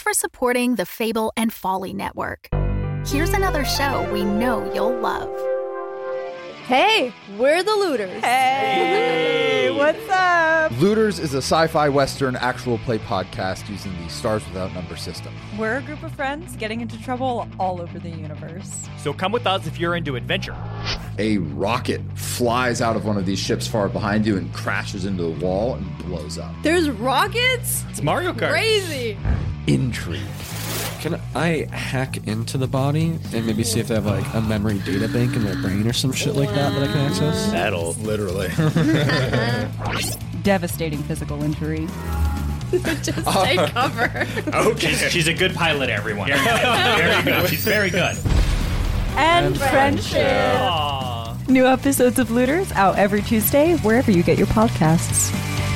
for supporting the Fable and Folly Network. Here's another show we know you'll love. Hey, we're the Looters. Hey, what's up? Looters is a sci-fi western actual play podcast using the Stars Without Number system. We're a group of friends getting into trouble all over the universe. So come with us if you're into adventure. A rocket flies out of one of these ships far behind you and crashes into the wall and blows up. There's rockets? It's Mario Kart. Crazy. Intrigue. Can I hack into the body and maybe see if they have like a memory data bank in their brain or some shit like that I can access? That'll Literally. Devastating physical injury. Just take cover. Okay. She's a good pilot, everyone. Very good. She's very good. And friendship. Aww. New episodes of Looters out every Tuesday, wherever you get your podcasts.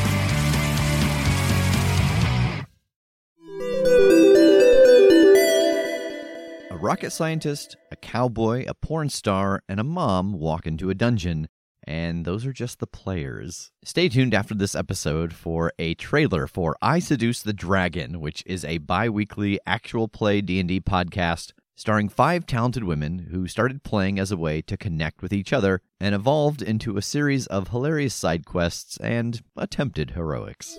A rocket scientist, a cowboy, a porn star, and a mom walk into a dungeon, and those are just the players. Stay tuned after this episode for a trailer for I Seduce the Dragon, which is a bi-weekly actual play D&D podcast starring 5 talented women who started playing as a way to connect with each other and evolved into a series of hilarious side quests and attempted heroics.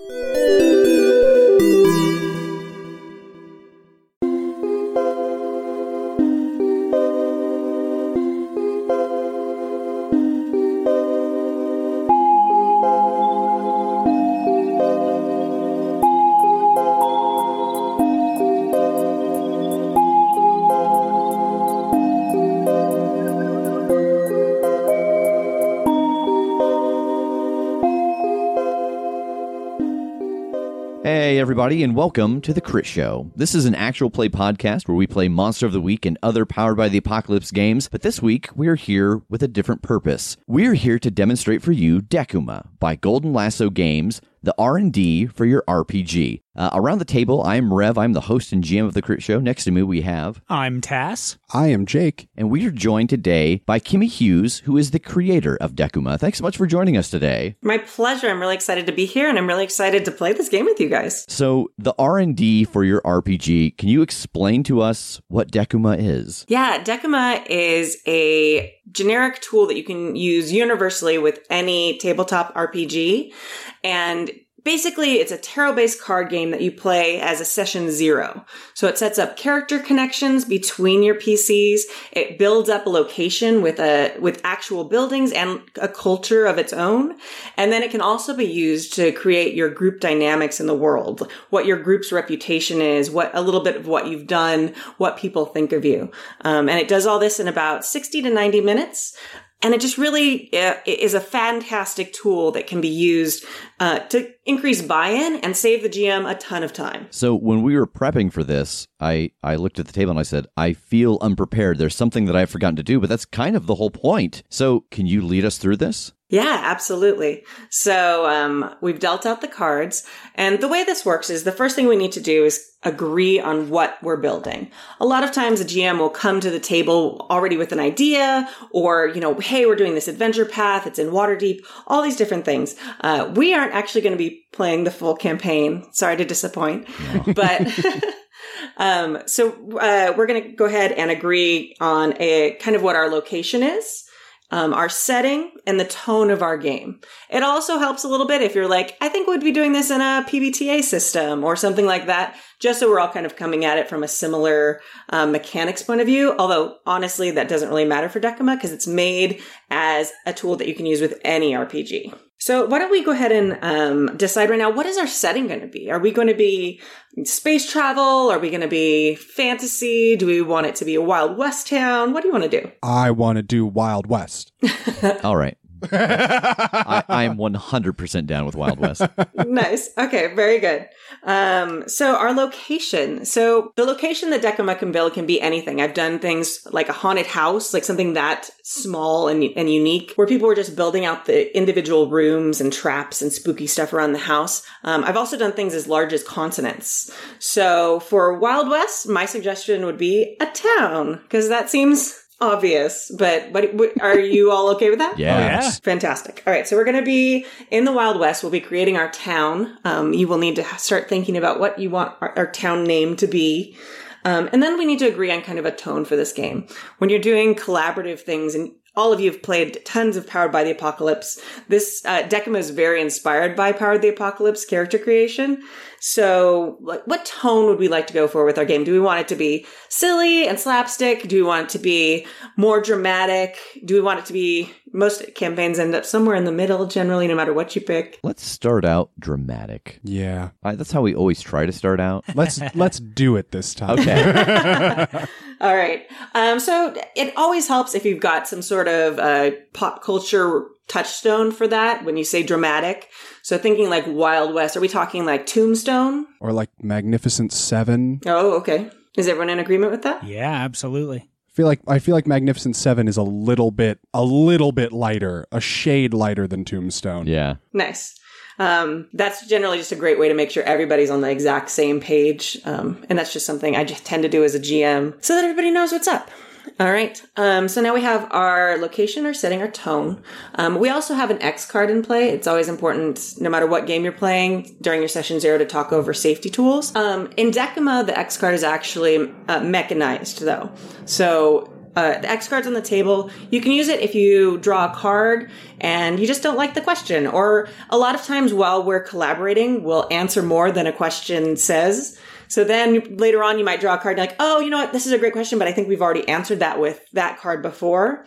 Hey everybody, and welcome to The Crit Show. This is an actual play podcast where we play Monster of the Week and other Powered by the Apocalypse games, but this week we're here with a different purpose. We're here to demonstrate for you Decuma by Golden Lasso Games, the R&D for your RPG. Around the table, I'm Rev. I'm the host and GM of The Crit Show. Next to me, we have... I'm Tass. I am Jake. And we are joined today by Kimmy Hughes, who is the creator of Decuma. Thanks so much for joining us today. My pleasure. I'm really excited to be here, and I'm really excited to play this game with you guys. So, the R&D for your RPG, can you explain to us what Decuma is? Yeah, Decuma is a generic tool that you can use universally with any tabletop RPG. And basically, it's a tarot-based card game that you play as a session 0. So it sets up character connections between your PCs. It builds up a location with actual buildings and a culture of its own. And then it can also be used to create your group dynamics in the world, what your group's reputation is, a little bit of what you've done, what people think of you. And it does all this in about 60 to 90 minutes. And it just really is a fantastic tool that can be used to increase buy-in and save the GM a ton of time. So when we were prepping for this, I looked at the table and I said, I feel unprepared. There's something that I've forgotten to do, but that's kind of the whole point. So can you lead us through this? Yeah, absolutely. So we've dealt out the cards. And the way this works is the first thing we need to do is agree on what we're building. A lot of times a GM will come to the table already with an idea or, hey, we're doing this adventure path. It's in Waterdeep, all these different things. We aren't actually going to be playing the full campaign. Sorry to disappoint. But so we're going to go ahead and agree on a kind of what our location is. Our setting and the tone of our game. It also helps a little bit if you're like, I think we'd be doing this in a PBTA system or something like that, just so we're all kind of coming at it from a similar mechanics point of view. Although, honestly, that doesn't really matter for Decuma because it's made as a tool that you can use with any RPG. So why don't we go ahead and decide right now, what is our setting going to be? Are we going to be space travel? Are we going to be fantasy? Do we want it to be a Wild West town? What do you want to do? I want to do Wild West. All right. I am 100% down with Wild West. Nice. Okay, very good. So our location. So the location that Decuma can build can be anything. I've done things like a haunted house, like something that small and unique, where people were just building out the individual rooms and traps and spooky stuff around the house. I've also done things as large as continents. So for Wild West, my suggestion would be a town, because that seems obvious, but are you all okay with that? Yeah. Fantastic. All right, so we're going to be in the Wild West. We'll be creating our town. You will need to start thinking about what you want our town name to be. And then we need to agree on kind of a tone for this game. When you're doing collaborative things, and all of you have played tons of Powered by the Apocalypse, this Decima is very inspired by Powered by the Apocalypse character creation. So what tone would we like to go for with our game? Do we want it to be silly and slapstick? Do we want it to be more dramatic? Do we want it to be... Most campaigns end up somewhere in the middle, generally, no matter what you pick. Let's start out dramatic. Yeah. That's how we always try to start out. Let's do it this time. Okay. All right. So it always helps if you've got some sort of pop culture touchstone for that when you say dramatic. So thinking like Wild West, are we talking like Tombstone? Or like Magnificent Seven? Oh, okay. Is everyone in agreement with that? Yeah, absolutely. I feel like Magnificent Seven is a little bit lighter, a shade lighter than Tombstone. Yeah. Nice. That's generally just a great way to make sure everybody's on the exact same page. And that's just something I just tend to do as a GM so that everybody knows what's up. All right. So now we have our location, our setting, our tone. We also have an X card in play. It's always important, no matter what game you're playing, during your session 0 to talk over safety tools. In Decima, the X card is actually mechanized, though. So the X card's on the table. You can use it if you draw a card and you just don't like the question. Or a lot of times while we're collaborating, we'll answer more than a question says. So then later on, you might draw a card and you're like, oh, you know what? This is a great question, but I think we've already answered that with that card before.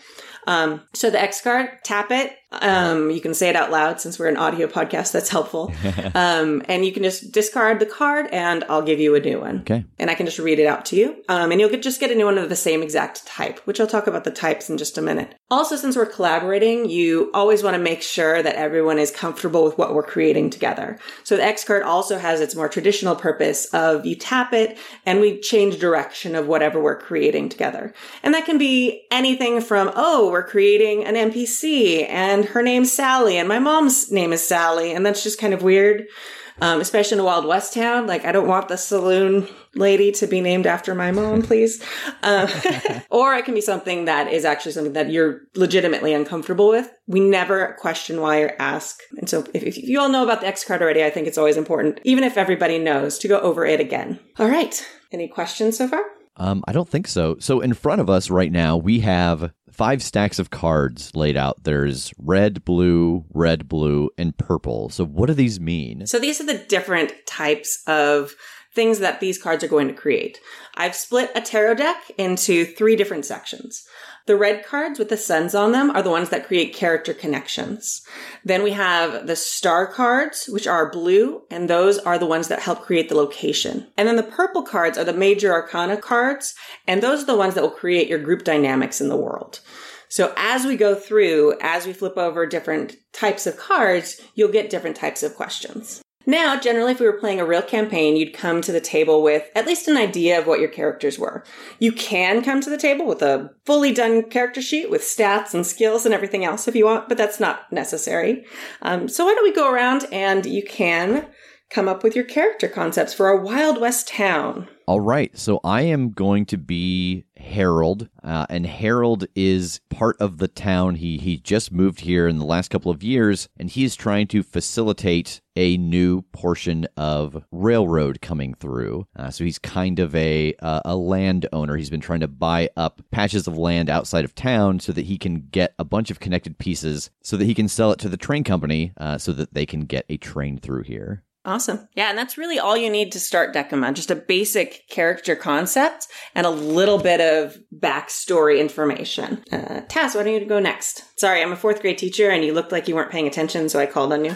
So the X card, tap it. You can say it out loud since we're an audio podcast. That's helpful. And you can just discard the card and I'll give you a new one. Okay. And I can just read it out to you. And you'll just get a new one of the same exact type, which I'll talk about the types in just a minute. Also, since we're collaborating, you always want to make sure that everyone is comfortable with what we're creating together. So the X card also has its more traditional purpose of you tap it and we change direction of whatever we're creating together. And that can be anything from, oh, we're creating an NPC and her name's Sally and my mom's name is Sally. And that's just kind of weird, especially in a Wild West town. Like, I don't want the saloon lady to be named after my mom, please. Or it can be something that is actually something that you're legitimately uncomfortable with. We never question why or ask. And so if you all know about the X card already, I think it's always important, even if everybody knows, to go over it again. All right. Any questions so far? I don't think so. So in front of us right now, we have 5 stacks of cards laid out. There's red, blue, and purple. So what do these mean? So these are the different types of things that these cards are going to create. I've split a tarot deck into 3 different sections. The red cards with the suns on them are the ones that create character connections. Then we have the star cards, which are blue, and those are the ones that help create the location. And then the purple cards are the major arcana cards, and those are the ones that will create your group dynamics in the world. So as we go through, as we flip over different types of cards, you'll get different types of questions. Now, generally, if we were playing a real campaign, you'd come to the table with at least an idea of what your characters were. You can come to the table with a fully done character sheet with stats and skills and everything else if you want, but that's not necessary. So why don't we go around and you can come up with your character concepts for a Wild West town. All right, so I am going to be Harold, and Harold is part of the town. He just moved here in the last couple of years, and he is trying to facilitate a new portion of railroad coming through. So he's kind of a landowner. He's been trying to buy up patches of land outside of town so that he can get a bunch of connected pieces so that he can sell it to the train company so that they can get a train through here. Awesome. Yeah, and that's really all you need to start Decima. Just a basic character concept and a little bit of backstory information. Taz, why don't you go next? Sorry, I'm a 4th grade teacher and you looked like you weren't paying attention, so I called on you.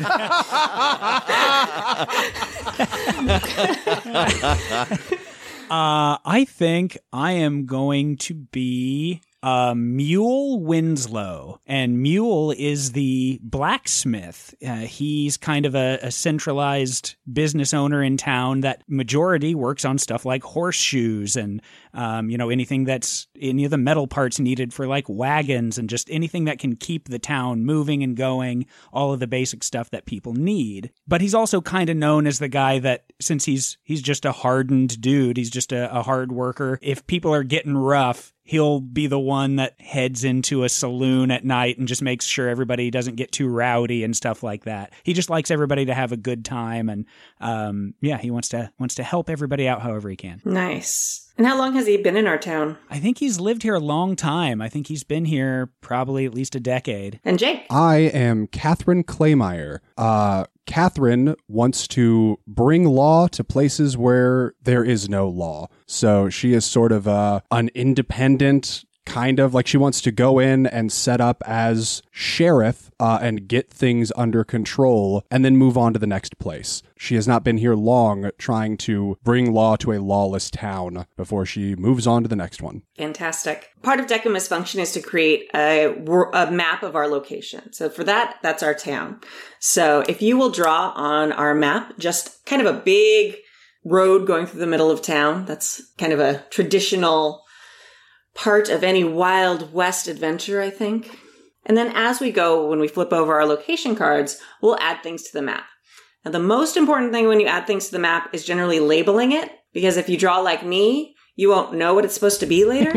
I think I am going to be Mule Winslow, and Mule is the blacksmith. He's kind of a centralized business owner in town that majority works on stuff like horseshoes and, anything that's any of the metal parts needed for like wagons and just anything that can keep the town moving and going, all of the basic stuff that people need. But he's also kind of known as the guy that, since he's just a hardened dude, he's just a hard worker. If people are getting rough, he'll be the one that heads into a saloon at night and just makes sure everybody doesn't get too rowdy and stuff like that. He just likes everybody to have a good time, and he wants to help everybody out however he can. Nice. And how long has he been in our town? I think he's lived here a long time. I think he's been here probably at least a decade. And Jake? I am Catherine Claymeyer. Catherine wants to bring law to places where there is no law. So she is sort of an independent, kind of like she wants to go in and set up as sheriff and get things under control and then move on to the next place. She has not been here long trying to bring law to a lawless town before she moves on to the next one. Fantastic. Part of Decuma's function is to create a map of our location. So for that, that's our town. So if you will draw on our map, just kind of a big road going through the middle of town. That's kind of a traditional part of any Wild West adventure, I think. And then as we go, when we flip over our location cards, we'll add things to the map. Now, the most important thing when you add things to the map is generally labeling it, because if you draw like me, you won't know what it's supposed to be later.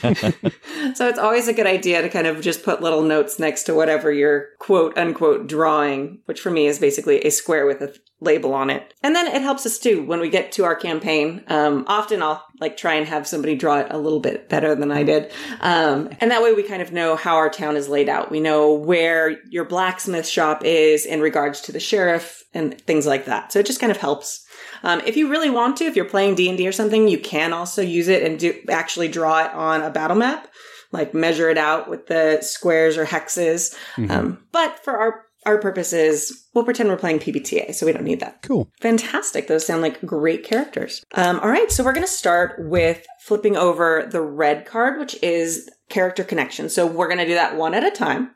So it's always a good idea to kind of just put little notes next to whatever you're quote unquote drawing, which for me is basically a square with a label on it. And then it helps us too when we get to our campaign. Often I'll try and have somebody draw it a little bit better than I did. And that way we kind of know how our town is laid out. We know where your blacksmith shop is in regards to the sheriff and things like that. So it just kind of helps. If you really want to, if you're playing D&D or something, you can also use it and actually draw it on a battle map, like measure it out with the squares or hexes. Mm-hmm. But for our purposes, we'll pretend we're playing PBTA, so we don't need that. Cool. Fantastic. Those sound like great characters. All right, so we're going to start with flipping over the red card, which is character connection. So we're going to do that one at a time.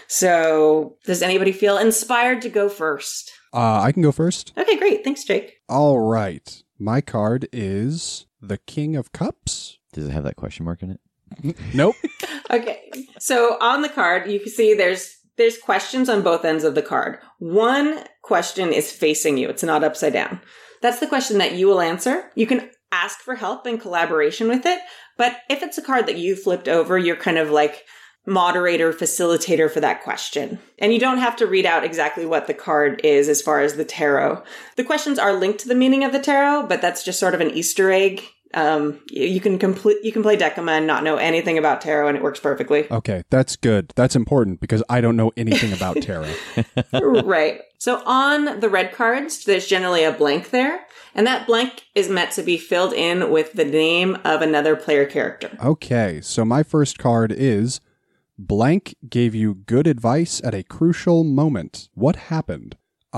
So does anybody feel inspired to go first? I can go first. Okay, great. Thanks, Jake. All right. My card is the King of Cups. Does it have that question mark in it? Nope. Okay. So on the card, you can see there's questions on both ends of the card. One question is facing you. It's not upside down. That's the question that you will answer. You can ask for help and collaboration with it. But if it's a card that you flipped over, you're kind of like moderator, facilitator for that question. And you don't have to read out exactly what the card is as far as the tarot. The questions are linked to the meaning of the tarot, but that's just sort of an Easter egg. You can play Decuma and not know anything about tarot, and it works perfectly. Okay, that's good. That's important because I don't know anything about tarot. Right. So on the red cards, there's generally a blank there, and that blank is meant to be filled in with the name of another player character. Okay, so my first card is blank gave you good advice at a crucial moment. What happened?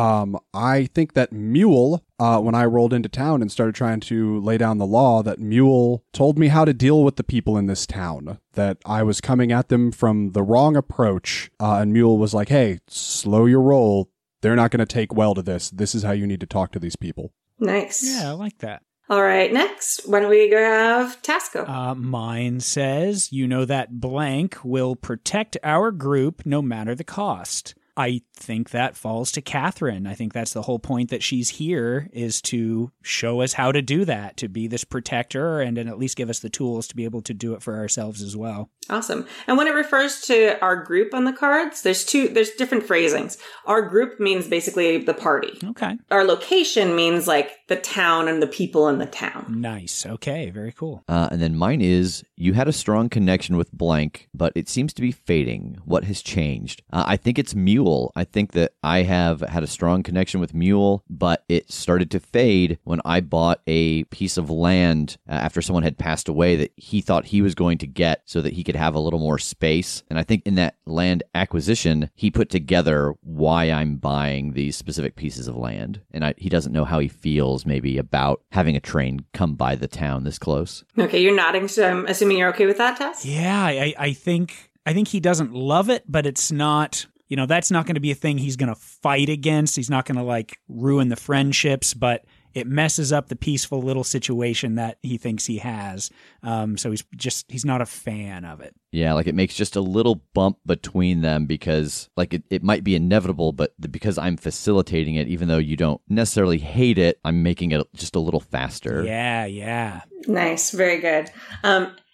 I think that Mule, when I rolled into town and started trying to lay down the law, that Mule told me how to deal with the people in this town, that I was coming at them from the wrong approach, and Mule was like, hey, slow your roll. They're not going to take well to this. This is how you need to talk to these people. Nice. Yeah, I like that. All right, next, why don't we go have Tasco? Mine says, you know that blank will protect our group no matter the cost. I think that falls to Catherine. I think that's the whole point that she's here, is to show us how to do that, to be this protector and at least give us the tools to be able to do it for ourselves as well. Awesome. And when it refers to our group on the cards, there's different phrasings. Our group means basically the party. Okay. Our location means like the town and the people in the town. Nice. Okay. Very cool. And then mine is, you had a strong connection with blank, but it seems to be fading. What has changed? I think it's Mule. I think that I have had a strong connection with Mule, but it started to fade when I bought a piece of land after someone had passed away that he thought he was going to get so that he could have a little more space. And I think in that land acquisition, he put together why I'm buying these specific pieces of land. And he doesn't know how he feels maybe about having a train come by the town this close. Okay, you're nodding, so I'm assuming you're okay with that, Tess? Yeah, I think he doesn't love it, but it's not, that's not going to be a thing he's going to fight against. He's not going to ruin the friendships, but it messes up the peaceful little situation that he thinks he has. So he's not a fan of it. Yeah, it makes just a little bump between them because it might be inevitable, but because I'm facilitating it, even though you don't necessarily hate it, I'm making it just a little faster. Yeah. Nice. Very good. And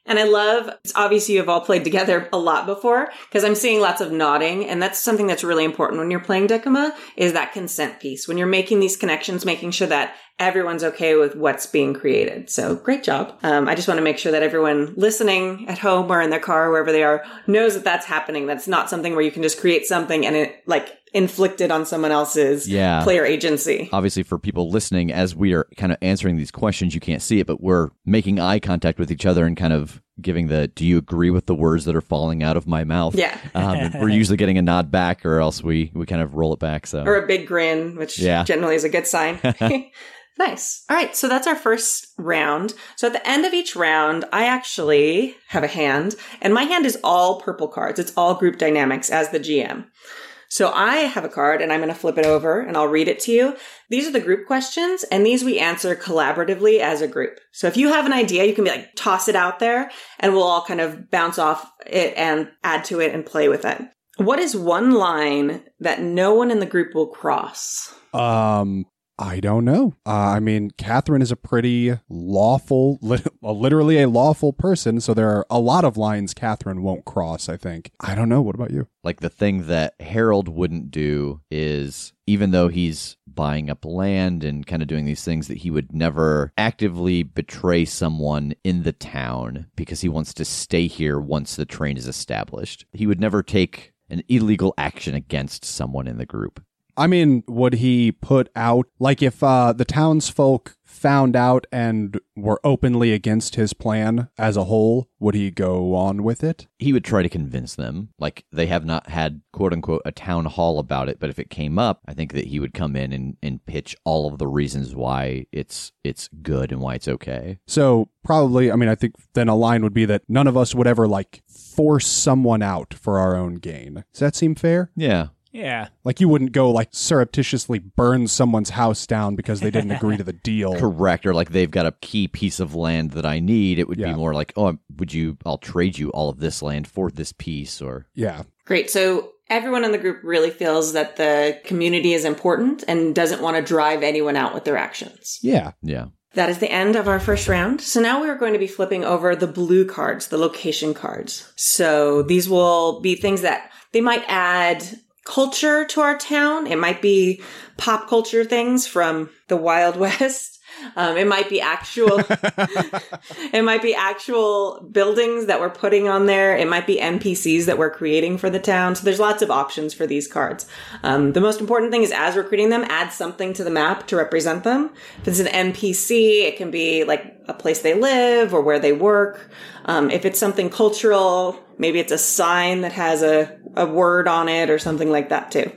And I love, it's obvious you have all played together a lot before, because I'm seeing lots of nodding, and that's something that's really important when you're playing Decima, is that consent piece. When you're making these connections, making sure that everyone's okay with what's being created. So great job. I just want to make sure that everyone listening at home or in their car, wherever they are, knows that that's happening. That's not something where you can just create something and it inflict it on someone else's player agency. Obviously, for people listening, as we are kind of answering these questions, you can't see it, but we're making eye contact with each other and kind of giving do you agree with the words that are falling out of my mouth? Yeah. We're usually getting a nod back, or else we kind of roll it back. Or a big grin, which generally is a good sign. Nice. All right. So that's our first round. So at the end of each round, I actually have a hand, and my hand is all purple cards. It's all group dynamics as the GM. So I have a card, and I'm going to flip it over and I'll read it to you. These are the group questions, and these we answer collaboratively as a group. So if you have an idea, you can be like, toss it out there, and we'll all kind of bounce off it and add to it and play with it. What is one line that no one in the group will cross? I don't know. I mean, Catherine is a pretty lawful, literally a lawful person, so there are a lot of lines Catherine won't cross, I think. I don't know. What about you? Like the thing that Harold wouldn't do is, even though he's buying up land and kind of doing these things, that he would never actively betray someone in the town because he wants to stay here once the train is established. He would never take an illegal action against someone in the group. I mean, would he put out, like if the townsfolk found out and were openly against his plan as a whole, would he go on with it? He would try to convince them. Like, they have not had, quote unquote, a town hall about it, but if it came up, I think that he would come in and pitch all of the reasons why it's good and why it's okay. So probably, I mean, I think then a line would be that none of us would ever, force someone out for our own gain. Does that seem fair? Yeah. Yeah. Like, you wouldn't go, surreptitiously burn someone's house down because they didn't agree to the deal. Correct. Or they've got a key piece of land that I need. It would be more like, I'll trade you all of this land for this piece, or... Yeah. Great. So everyone in the group really feels that the community is important and doesn't want to drive anyone out with their actions. Yeah. Yeah. That is the end of our first round. So now we are going to be flipping over the blue cards, the location cards. So these will be things that they might add culture to our town. It might be pop culture things from the Wild West. It might be actual, it might be actual buildings that we're putting on there. It might be NPCs that we're creating for the town. So there's lots of options for these cards. The most important thing is, as we're creating them, add something to the map to represent them. If it's an NPC, it can be a place they live or where they work. If it's something cultural, maybe it's a sign that has a word on it or something like that too.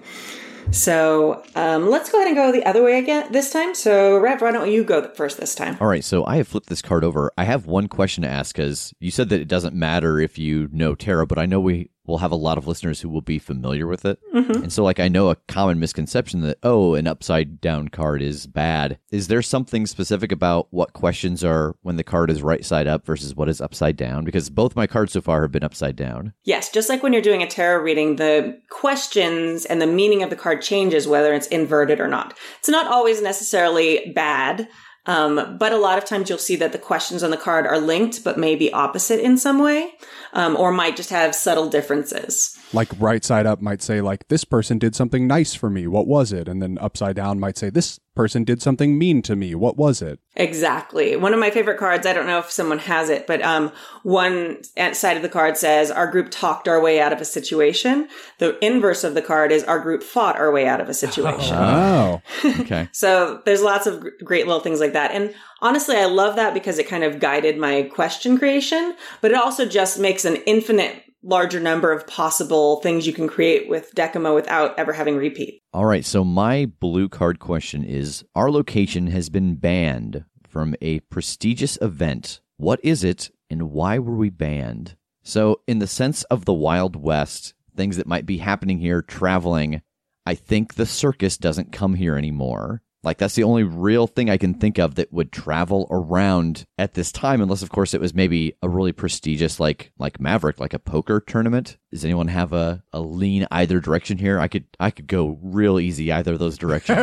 So let's go ahead and go the other way again this time. So, Rev, why don't you go first this time? All right, so I have flipped this card over. I have one question to ask, because you said that it doesn't matter if you know tarot, but I know we will have a lot of listeners who will be familiar with it. Mm-hmm. And so, I know a common misconception that, an upside-down card is bad. Is there something specific about what questions are when the card is right side up versus what is upside down? Because both my cards so far have been upside down. Yes, just like when you're doing a tarot reading, the questions and the meaning of the card changes whether it's inverted or not. It's not always necessarily bad. But a lot of times you'll see that the questions on the card are linked, but maybe opposite in some way, or might just have subtle differences. Like right side up might say, this person did something nice for me. What was it? And then upside down might say, this person did something mean to me. What was it? Exactly. One of my favorite cards, I don't know if someone has it, but one side of the card says, our group talked our way out of a situation. The inverse of the card is, our group fought our way out of a situation. Oh, okay. So there's lots of great little things like that. And honestly, I love that because it kind of guided my question creation, but it also just makes an infinite larger number of possible things you can create with Decima without ever having repeat. All right, so my blue card question is, our location has been banned from a prestigious event. What is it, and why were we banned? So in the sense of the Wild West, things that might be happening here, traveling, I think the circus doesn't come here anymore. That's the only real thing I can think of that would travel around at this time, unless, of course, it was maybe a really prestigious, like Maverick, like a poker tournament. Does anyone have a lean either direction here? I could go real easy either of those directions.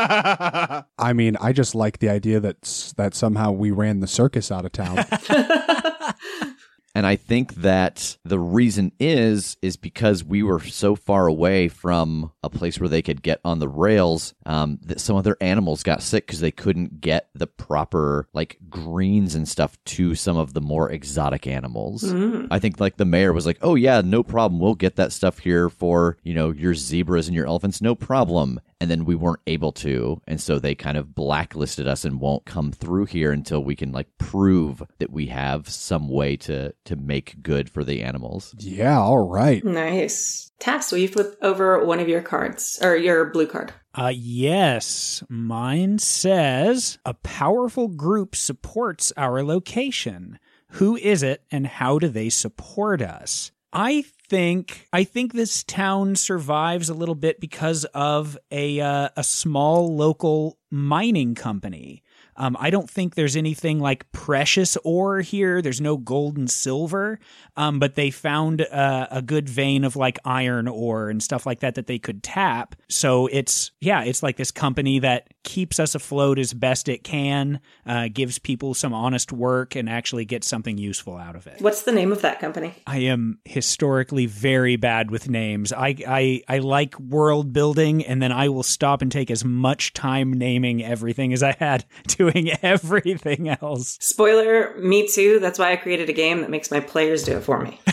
I mean, I just like the idea that somehow we ran the circus out of town. And I think that the reason is because we were so far away from a place where they could get on the rails that some other animals got sick because they couldn't get the proper like greens and stuff to some of the more exotic animals. I think like the mayor was like, oh yeah, no problem. We'll get that stuff here for, your zebras and your elephants. No problem. And then we weren't able to. And so they kind of blacklisted us and won't come through here until we can like prove that we have some way to make good for the animals. Yeah, all right. Nice. Tass, will you flip over one of your cards or your blue card? Yes. Mine says a powerful group supports our location. Who is it and how do they support us? I think this town survives a little bit because of a small local mining company. I don't think there's anything like precious ore here. There's no gold and silver, but they found a good vein of like iron ore and stuff like that they could tap. So it's like this company that keeps us afloat as best it can, gives people some honest work, and actually gets something useful out of it. What's the name of that company? I am historically very bad with names. I like world building, and then I will stop and take as much time naming everything as I had doing everything else. Spoiler, me too. That's why I created a game that makes my players do it for me.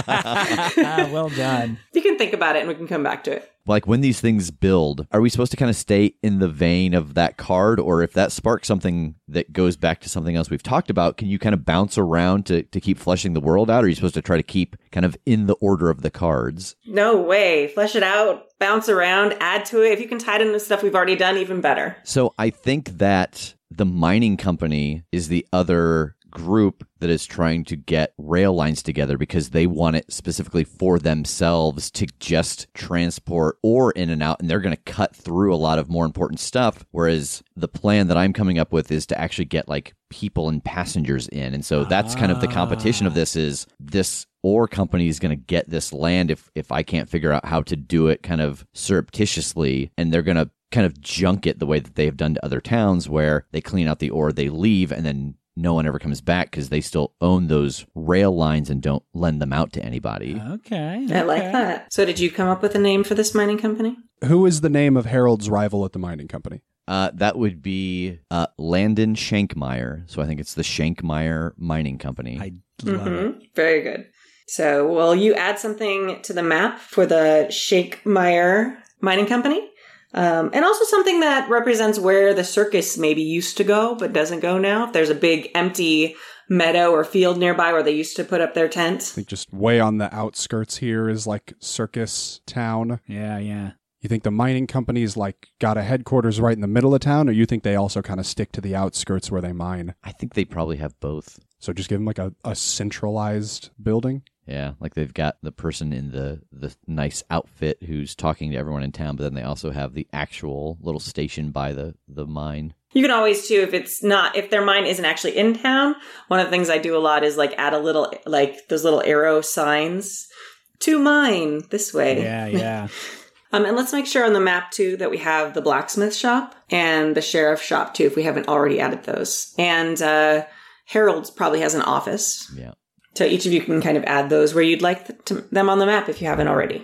Well done. You can think about it and we can come back to it. Like when these things build, are we supposed to kind of stay in the vein of that card? Or if that sparks something that goes back to something else we've talked about, can you kind of bounce around to keep fleshing the world out? Or are you supposed to try to keep kind of in the order of the cards? No way. Flesh it out, bounce around, add to it. If you can tie it into stuff we've already done, even better. So I think that the mining company is the other group that is trying to get rail lines together because they want it specifically for themselves to just transport ore in and out, and they're going to cut through a lot of more important stuff, whereas the plan that I'm coming up with is to actually get like people and passengers in. And so that's kind of the competition of this is this ore company is going to get this land if I can't figure out how to do it kind of surreptitiously, and they're going to kind of junk it the way that they have done to other towns where they clean out the ore, they leave, and then no one ever comes back because they still own those rail lines and don't lend them out to anybody. Okay. I like that. So did you come up with a name for this mining company? Who is the name of Harold's rival at the mining company? That would be Landon Shankmeyer. So I think it's the Shankmeyer Mining Company. I love it. Very good. So will you add something to the map for the Shankmeyer Mining Company? And also something that represents where the circus maybe used to go, but doesn't go now. If there's a big empty meadow or field nearby where they used to put up their tents. I think just way on the outskirts here is like Circus Town. Yeah. You think the mining company's like got a headquarters right in the middle of town, or you think they also kind of stick to the outskirts where they mine? I think they probably have both. So just give them like a centralized building? Yeah, like they've got the person in the nice outfit who's talking to everyone in town, but then they also have the actual little station by the mine. You can always too, if their mine isn't actually in town, one of the things I do a lot is like add a little, like those little arrow signs to mine this way. Yeah. And let's make sure on the map too that we have the blacksmith shop and the sheriff shop too, if we haven't already added those. And Harold's probably has an office. Yeah. So each of you can kind of add those where you'd like them on the map if you haven't already.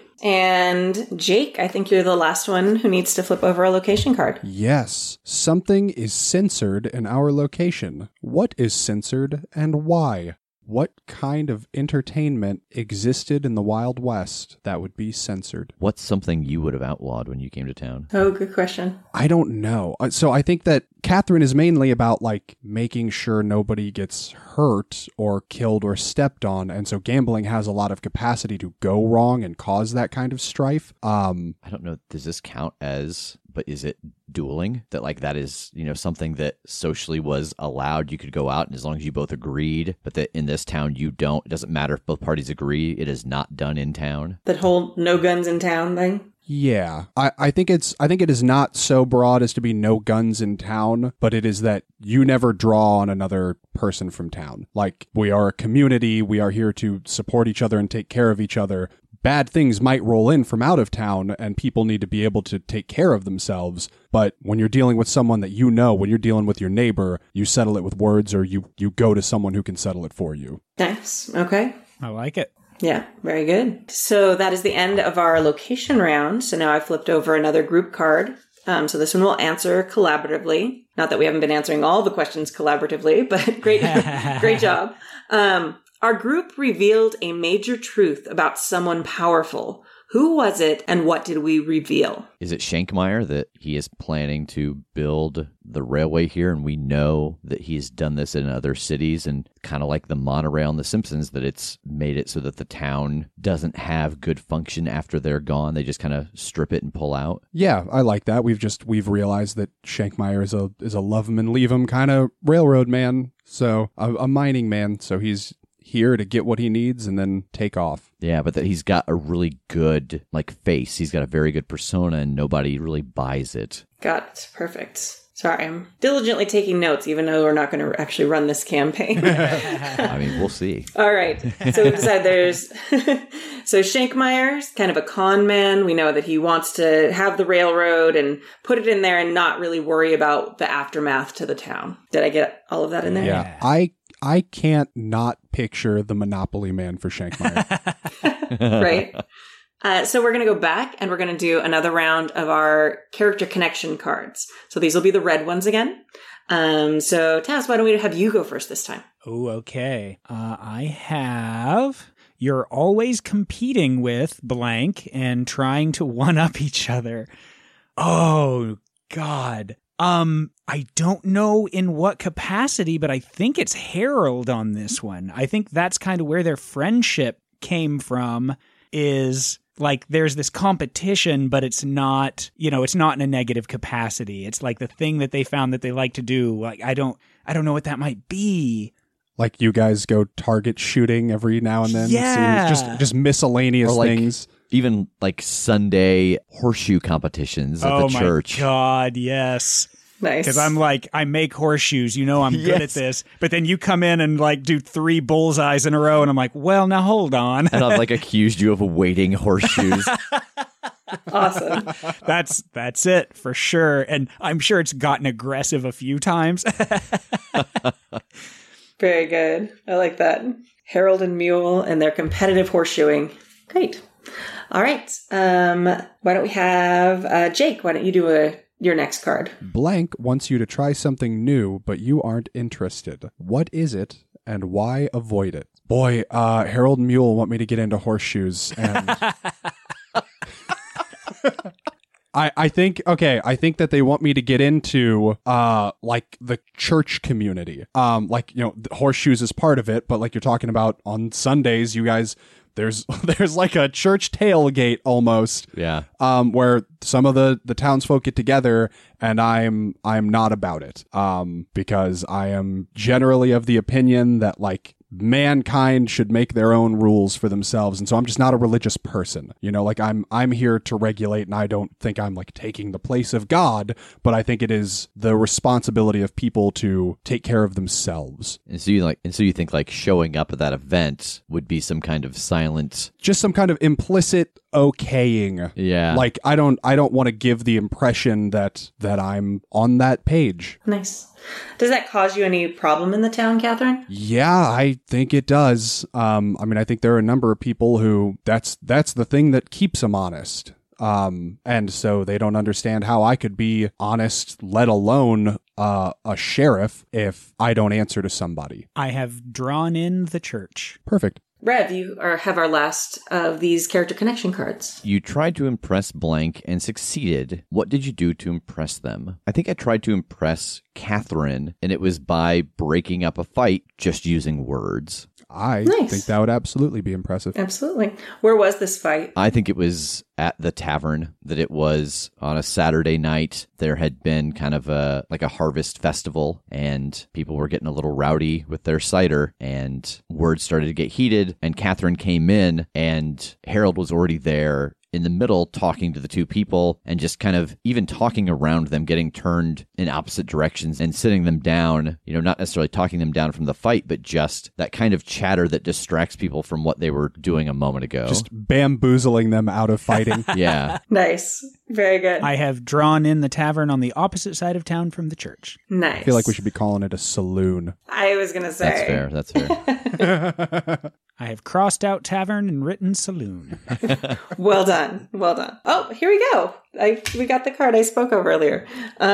And Jake, I think you're the last one who needs to flip over a location card. Yes. Something is censored in our location. What is censored and why? What kind of entertainment existed in the Wild West that would be censored? What's something you would have outlawed when you came to town? Oh, good question. I don't know. So I think that Catherine is mainly about like making sure nobody gets hurt or killed or stepped on. And so gambling has a lot of capacity to go wrong and cause that kind of strife. I don't know. Does this count as, but is it dueling? That like that is, something that socially was allowed. You could go out and as long as you both agreed, but that in this town you don't. It doesn't matter if both parties agree. It is not done in town. That whole no guns in town thing? Yeah, I think it is not so broad as to be no guns in town, but it is that you never draw on another person from town. Like, we are a community, we are here to support each other and take care of each other, bad things might roll in from out of town and people need to be able to take care of themselves. But when you're dealing with someone that you know, when you're dealing with your neighbor, you settle it with words, or you go to someone who can settle it for you. Nice. Okay. I like it. Yeah, very good. So that is the end of our location round. So now I flipped over another group card. So this one will answer collaboratively. Not that we haven't been answering all the questions collaboratively, but great job. Our group revealed a major truth about someone powerful. Who was it, and what did we reveal? Is it Shankmeyer that he is planning to build the railway here, and we know that he's done this in other cities, and kind of like the monorail in The Simpsons, that it's made it so that the town doesn't have good function after they're gone. They just kind of strip it and pull out? Yeah, I like that. We've realized that Shankmeyer is a love him and leave him kind of railroad man, so a mining man, so he's here to get what he needs and then take off. Yeah, but that he's got a really good face. He's got a very good persona and nobody really buys it. Got it. Perfect. Sorry, I'm diligently taking notes, even though we're not going to actually run this campaign. I mean, we'll see. All right. So we decided there's... So Shankmeyer's kind of a con man. We know that he wants to have the railroad and put it in there and not really worry about the aftermath to the town. Did I get all of that in there? Yeah. I can't not picture the Monopoly man for Shankmeyer. Right. So we're going to go back and we're going to do another round of our character connection cards. So these will be the red ones again. So Taz, why don't we have you go first this time? Oh, okay. I have... You're always competing with blank and trying to one-up each other. Oh, God. I don't know in what capacity, but I think it's Harold on this one. I think that's kind of where their friendship came from, is like there's this competition, but it's not, it's not in a negative capacity. It's like the thing that they found that they like to do. Like, I don't know what that might be. Like you guys go target shooting every now and then? Yeah. Just miscellaneous things. Even like Sunday horseshoe competitions at the church. Oh my God, yes. Nice. Because I'm like, I make horseshoes, I'm good at this. But then you come in and like do 3 bullseyes in a row, and I'm like, well, now hold on. And I've like accused you of weighting horseshoes. Awesome. That's it for sure. And I'm sure it's gotten aggressive a few times. Very good. I like that. Harold and Mule and their competitive horseshoeing. Great. All right. Why don't we have Jake? Why don't you do your next card? Blank wants you to try something new, but you aren't interested. What is it, and why avoid it? Boy, Harold and Mule want me to get into horseshoes, and I think that they want me to get into like the church community. Horseshoes is part of it, but like you're talking about on Sundays, you guys, there's like a church tailgate almost. Yeah. Where some of the townsfolk get together, and I'm not about it. Because I am generally of the opinion that like mankind should make their own rules for themselves, and so I'm just not a religious person. I'm here to regulate, and I don't think I'm like taking the place of God, but I think it is the responsibility of people to take care of themselves. And so you think like showing up at that event would be some kind of silent, just some kind of implicit okaying. Yeah. Like I don't want to give the impression that I'm on that page. Nice. Does that cause you any problem in the town, Catherine? Yeah, I think it does. I think there are a number of people who that's the thing that keeps them honest. And so they don't understand how I could be honest, let alone a sheriff, if I don't answer to somebody. I have drawn in the church. Perfect. Rev, you have our last of these character connection cards. You tried to impress blank and succeeded. What did you do to impress them? I think I tried to impress Catherine, and it was by breaking up a fight just using words. I think that would absolutely be impressive. Absolutely. Where was this fight? I think it was at the tavern, that it was on a Saturday night. There had been kind of a harvest festival, and people were getting a little rowdy with their cider, and words started to get heated, and Catherine came in, and Harold was already there, in the middle talking to the two people and just kind of even talking around them, getting turned in opposite directions and sitting them down, not necessarily talking them down from the fight, but just that kind of chatter that distracts people from what they were doing a moment ago. Just bamboozling them out of fighting. Yeah. Nice. Very good. I have drawn in the tavern on the opposite side of town from the church. Nice. I feel like we should be calling it a saloon. I was going to say. That's fair. I have crossed out tavern and written saloon. Well done. Well done. Oh, here we go. We got the card I spoke of earlier.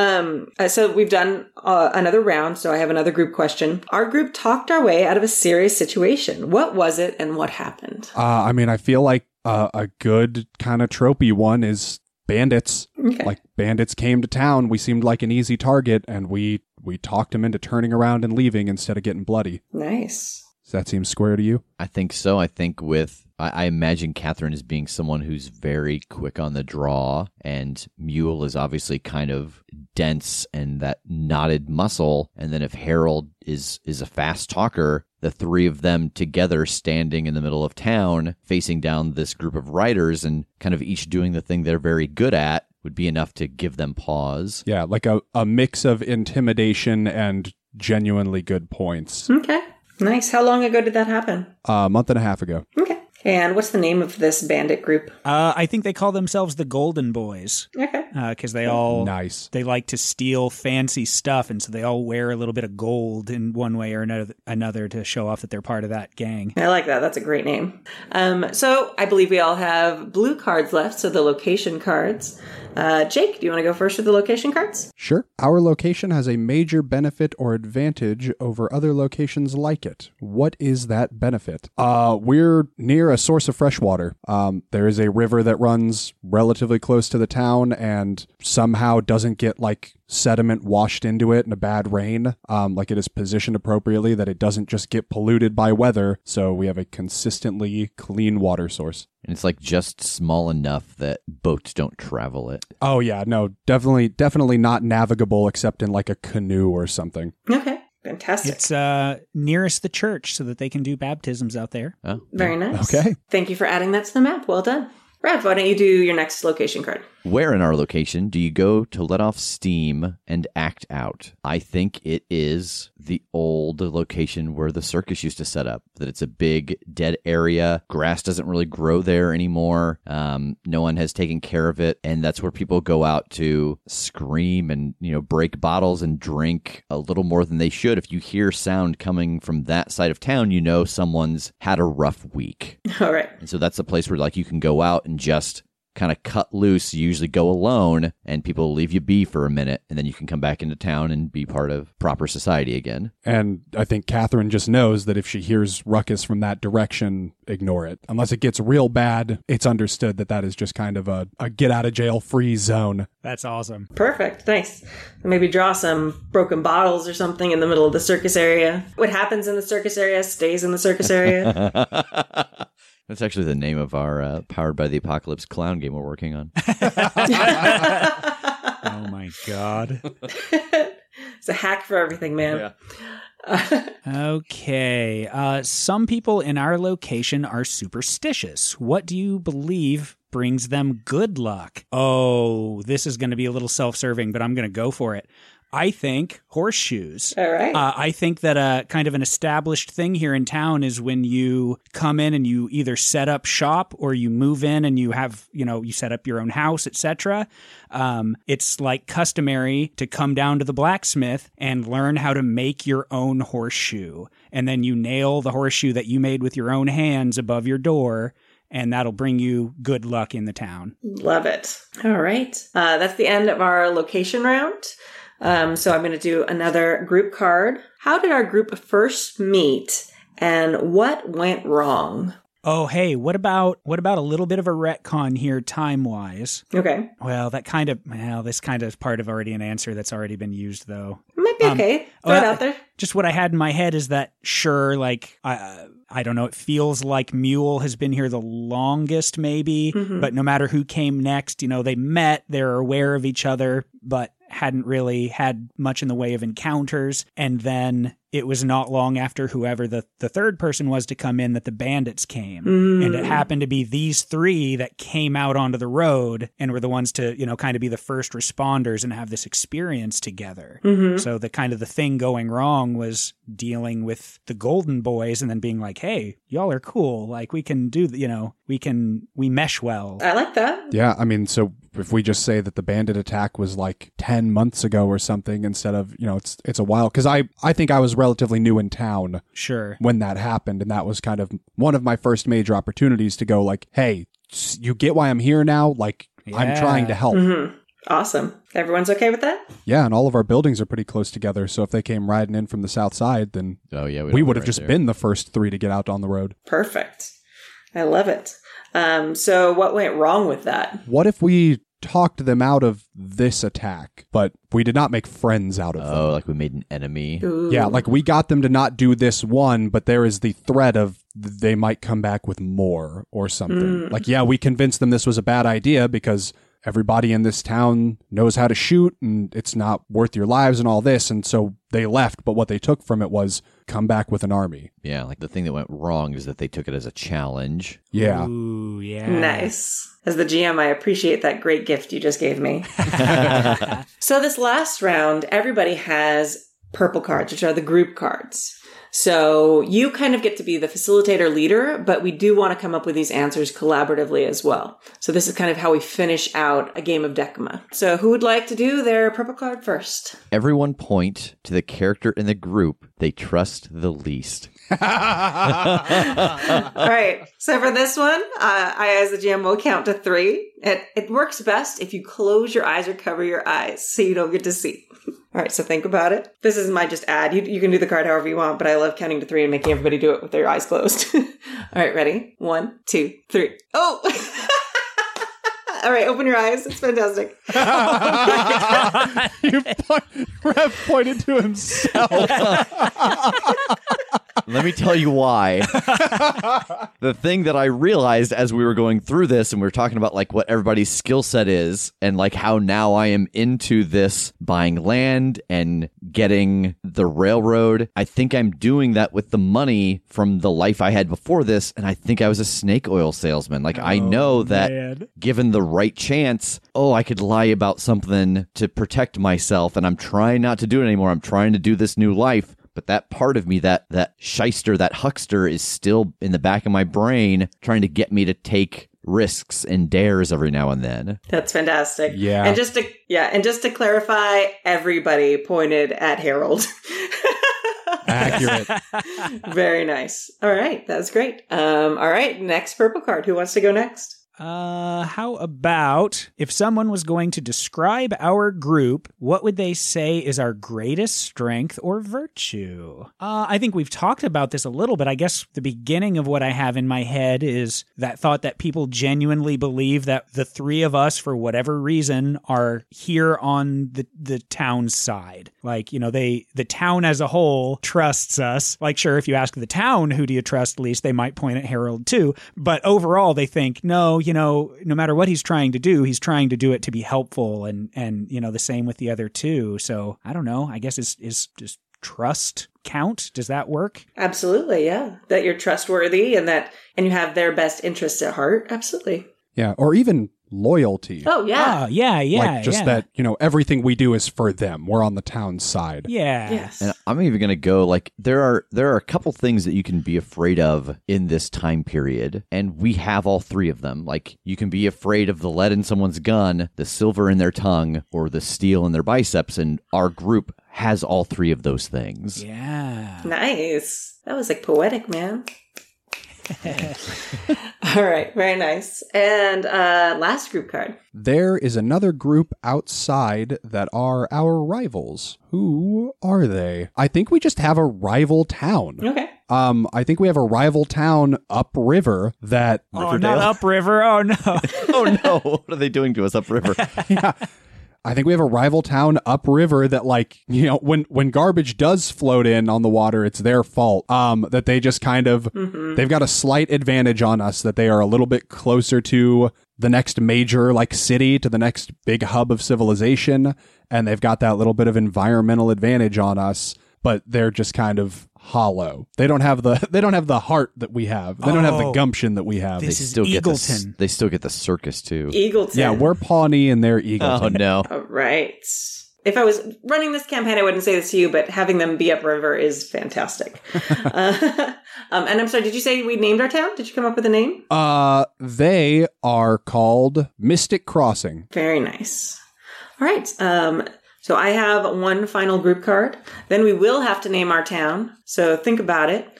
So we've done another round, so I have another group question. Our group talked our way out of a serious situation. What was it and what happened? I feel like a good kind of tropey one is bandits. Okay. Like bandits came to town. We seemed like an easy target, and we talked them into turning around and leaving instead of getting bloody. Nice. Does that seem square to you? I think so. I think I imagine Catherine as being someone who's very quick on the draw, and Mule is obviously kind of dense and that knotted muscle. And then if Harold is a fast talker, the three of them together standing in the middle of town, facing down this group of riders and kind of each doing the thing they're very good at would be enough to give them pause. Yeah, like a mix of intimidation and genuinely good points. Okay. Nice. How long ago did that happen? A month and a half ago. Okay. And what's the name of this bandit group? I think they call themselves the Golden Boys. Okay. Because they all nice. They like to steal fancy stuff, and so they all wear a little bit of gold in one way or another to show off that they're part of that gang. I like that. That's a great name. So I believe we all have blue cards left, so the location cards. Jake, do you want to go first with the location cards? Sure. Our location has a major benefit or advantage over other locations like it. What is that benefit? We're near a source of fresh water. There is a river that runs relatively close to the town and somehow doesn't get like sediment washed into it in a bad rain. Like it is positioned appropriately that it doesn't just get polluted by weather. So we have a consistently clean water source. And it's like just small enough that boats don't travel it. Oh yeah, no, definitely not navigable except in like a canoe or something. Okay. Fantastic. It's nearest the church so that they can do baptisms out there. Oh, very nice. Okay. Thank you for adding that to the map. Well done. Brad, why don't you do your next location card? Where in our location do you go to let off steam and act out? I think it is the old location where the circus used to set up, that it's a big dead area. Grass doesn't really grow there anymore. No one has taken care of it. And that's where people go out to scream and, break bottles and drink a little more than they should. If you hear sound coming from that side of town, someone's had a rough week. All right. And so that's a place where you can go out and just kind of cut loose. You usually go alone and people will leave you be for a minute, and then you can come back into town and be part of proper society again. And I think Catherine just knows that if she hears ruckus from that direction, ignore it. Unless it gets real bad, it's understood that is just kind of a get out of jail free zone. That's awesome. Perfect. Nice. Maybe draw some broken bottles or something in the middle of the circus area. What happens in the circus area stays in the circus area. That's actually the name of our Powered by the Apocalypse clown game we're working on. Oh my God. It's a hack for everything, man. Yeah. Okay. Some people in our location are superstitious. What do you believe brings them good luck? Oh, this is going to be a little self-serving, but I'm going to go for it. I think horseshoes. All right. I think that kind of an established thing here in town is when you come in and you either set up shop or you move in and you have, you set up your own house, etc. It's like customary to come down to the blacksmith and learn how to make your own horseshoe. And then you nail the horseshoe that you made with your own hands above your door. And that'll bring you good luck in the town. Love it. All right. That's the end of our location round. So I'm going to do another group card. How did our group first meet and what went wrong? Oh, hey, what about a little bit of a retcon here time-wise? Okay. Well, this kind of is part of already an answer that's already been used, though. It might be okay. Throw it out there. Just what I had in my head is that, sure, I don't know, it feels like Mule has been here the longest, maybe, but no matter who came next, they met, they're aware of each other, but hadn't really had much in the way of encounters. And then it was not long after whoever the third person was to come in that the bandits came. And it happened to be these three that came out onto the road and were the ones to, kind of be the first responders and have this experience together. So the kind of the thing going wrong was dealing with the Golden Boys and then being like, hey, y'all are cool. Like we can do, we mesh well. I like that. Yeah, I mean, so if we just say that the bandit attack was like 10 months ago or something instead of, it's a while. Because I think I was relatively new in town when that happened. And that was kind of one of my first major opportunities to go like, hey, you get why I'm here now? Like, I'm trying to help. Awesome. Everyone's okay with that? Yeah, and all of our buildings are pretty close together. So if they came riding in from the south side, then we would have just been the first three to get out on the road. Perfect. I love it. So what went wrong with that? What if we talked them out of this attack, but we did not make friends out of them? Oh, like we made an enemy. Ooh. Yeah, like we got them to not do this one, but there is the threat of they might come back with more or something. Like, yeah, we convinced them this was a bad idea because everybody in this town knows how to shoot and it's not worth your lives and all this. And so they left, but what they took from it was come back with an army. Yeah, like the thing that went wrong is that they took it as a challenge. Yeah. Ooh, yeah. Nice. As the GM, I appreciate that great gift you just gave me. So this last round, everybody has purple cards, which are the group cards. So you kind of get to be the facilitator leader, but we do want to come up with these answers collaboratively as well. So this is kind of how we finish out a game of Decima. So who would like to do their purple card first? Everyone point to the character in the group they trust the least. All right. So for this one, I, as the GM, will count to 3. It works best if you close your eyes or cover your eyes so you don't get to see. All right. So think about it. This is my just ad. You can do the card however you want, but I love counting to 3 and making everybody do it with their eyes closed. All right. Ready? 1, 2, 3. Oh! All right, open your eyes. It's fantastic. Rev pointed to himself. Let me tell you why. The thing that I realized as we were going through this and we were talking about like what everybody's skill set is and like how now I am into this buying land and getting the railroad. I think I'm doing that with the money from the life I had before this. And I think I was a snake oil salesman. Like I know that given the right chance, I could lie about something to protect myself. And I'm trying not to do it anymore. I'm trying to do this new life. But that part of me, that shyster, that huckster is still in the back of my brain trying to get me to take risks and dares every now and then. That's fantastic. Yeah. And just to clarify, everybody pointed at Harold. Accurate. Very nice. All right. That's great. All right. Next purple card. Who wants to go next? How about if someone was going to describe our group, what would they say is our greatest strength or virtue? I think we've talked about this a little bit. I guess the beginning of what I have in my head is that thought that people genuinely believe that the three of us, for whatever reason, are here on the town's side. Like, the town as a whole trusts us. Like, sure, if you ask the town, who do you trust least, they might point at Harold too. But overall, they think, no, no matter what he's trying to do it to be helpful and the same with the other two. So I don't know. I guess is just trust count? Does that work? Absolutely. Yeah. That you're trustworthy and you have their best interests at heart. Absolutely. Yeah. Or even loyalty. Oh, yeah. Yeah. Like just that, everything we do is for them. We're on the town's side. Yeah. Yes. And I'm even going to go like there are a couple things that you can be afraid of in this time period. And we have all three of them. Like you can be afraid of the lead in someone's gun, the silver in their tongue, or the steel in their biceps. And our group has all three of those things. Yeah. Nice. That was like poetic, man. All right. Very nice. And last group card. There is another group outside that are our rivals. Who are they? I think we just have a rival town. Okay. I think we have a rival town upriver that... Oh, not upriver. Oh, no. Oh, no. What are they doing to us upriver? Yeah. I think we have a rival town upriver that, like, when garbage does float in on the water, it's their fault. That they just kind of, they've got a slight advantage on us, that they are a little bit closer to the next major, like, city, to the next big hub of civilization. And they've got that little bit of environmental advantage on us. but they're just kind of hollow. They don't have the heart that we have. They don't have the gumption that we have. This is Still get Eagleton. they still get the circus too. Eagleton. Yeah, we're Pawnee and they're Eagleton. Oh no. All right. If I was running this campaign, I wouldn't say this to you, but having them be upriver is fantastic. And I'm sorry, did you say we named our town? Did you come up with a name? They are called Mystic Crossing. Very nice. All right. So I have one final group card. Then we will have to name our town. So think about it.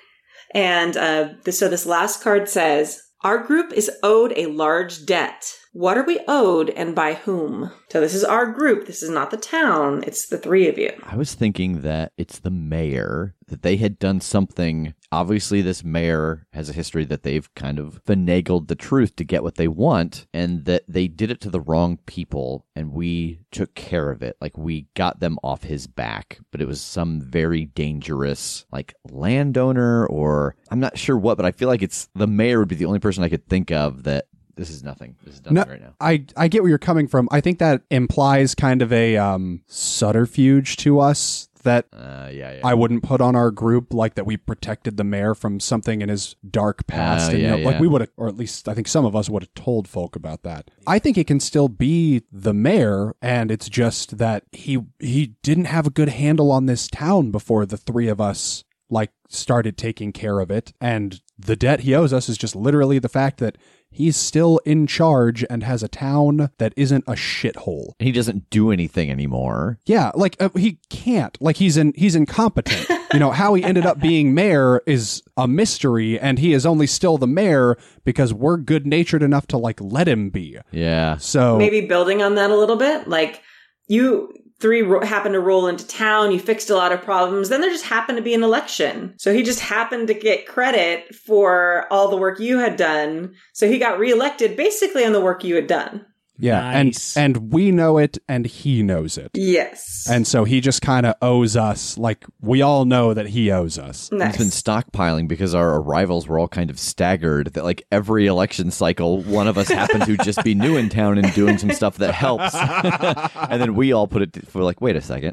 And so this last card says, our group is owed a large debt. What are we owed and by whom? So this is our group. This is not the town. It's the three of you. I was thinking that it's the mayor, that they had done something. Obviously, this mayor has a history that they've kind of finagled the truth to get what they want, and that they did it to the wrong people, and we took care of it. Like, we got them off his back, but it was some very dangerous, like, landowner, or I'm not sure what, but I feel like it's the mayor would be the only person I could think of that this is nothing. This is nothing right now. I get where you're coming from. I think that implies kind of a subterfuge to us that I wouldn't put on our group, like that we protected the mayor from something in his dark past. Like we would have, or at least I think some of us would have told folk about that. I think it can still be the mayor, and it's just that he didn't have a good handle on this town before the three of us like started taking care of it. And the debt he owes us is just literally the fact that he's still in charge and has a town that isn't a shithole. And he doesn't do anything anymore. Yeah, like he can't. Like he's incompetent. How he ended up being mayor is a mystery, and he is only still the mayor because we're good-natured enough to like let him be. Yeah. So maybe building on that a little bit, like you three happened to roll into town, you fixed a lot of problems, then there just happened to be an election. So he just happened to get credit for all the work you had done. So he got reelected basically on the work you had done. Yeah, nice. and we know it, and he knows it. Yes. And so he just kind of owes us, like, we all know that he owes us. Nice. He's been stockpiling because our arrivals were all kind of staggered, that like every election cycle, one of us happened to just be new in town and doing some stuff that helps. And then we all put it for like, wait a second.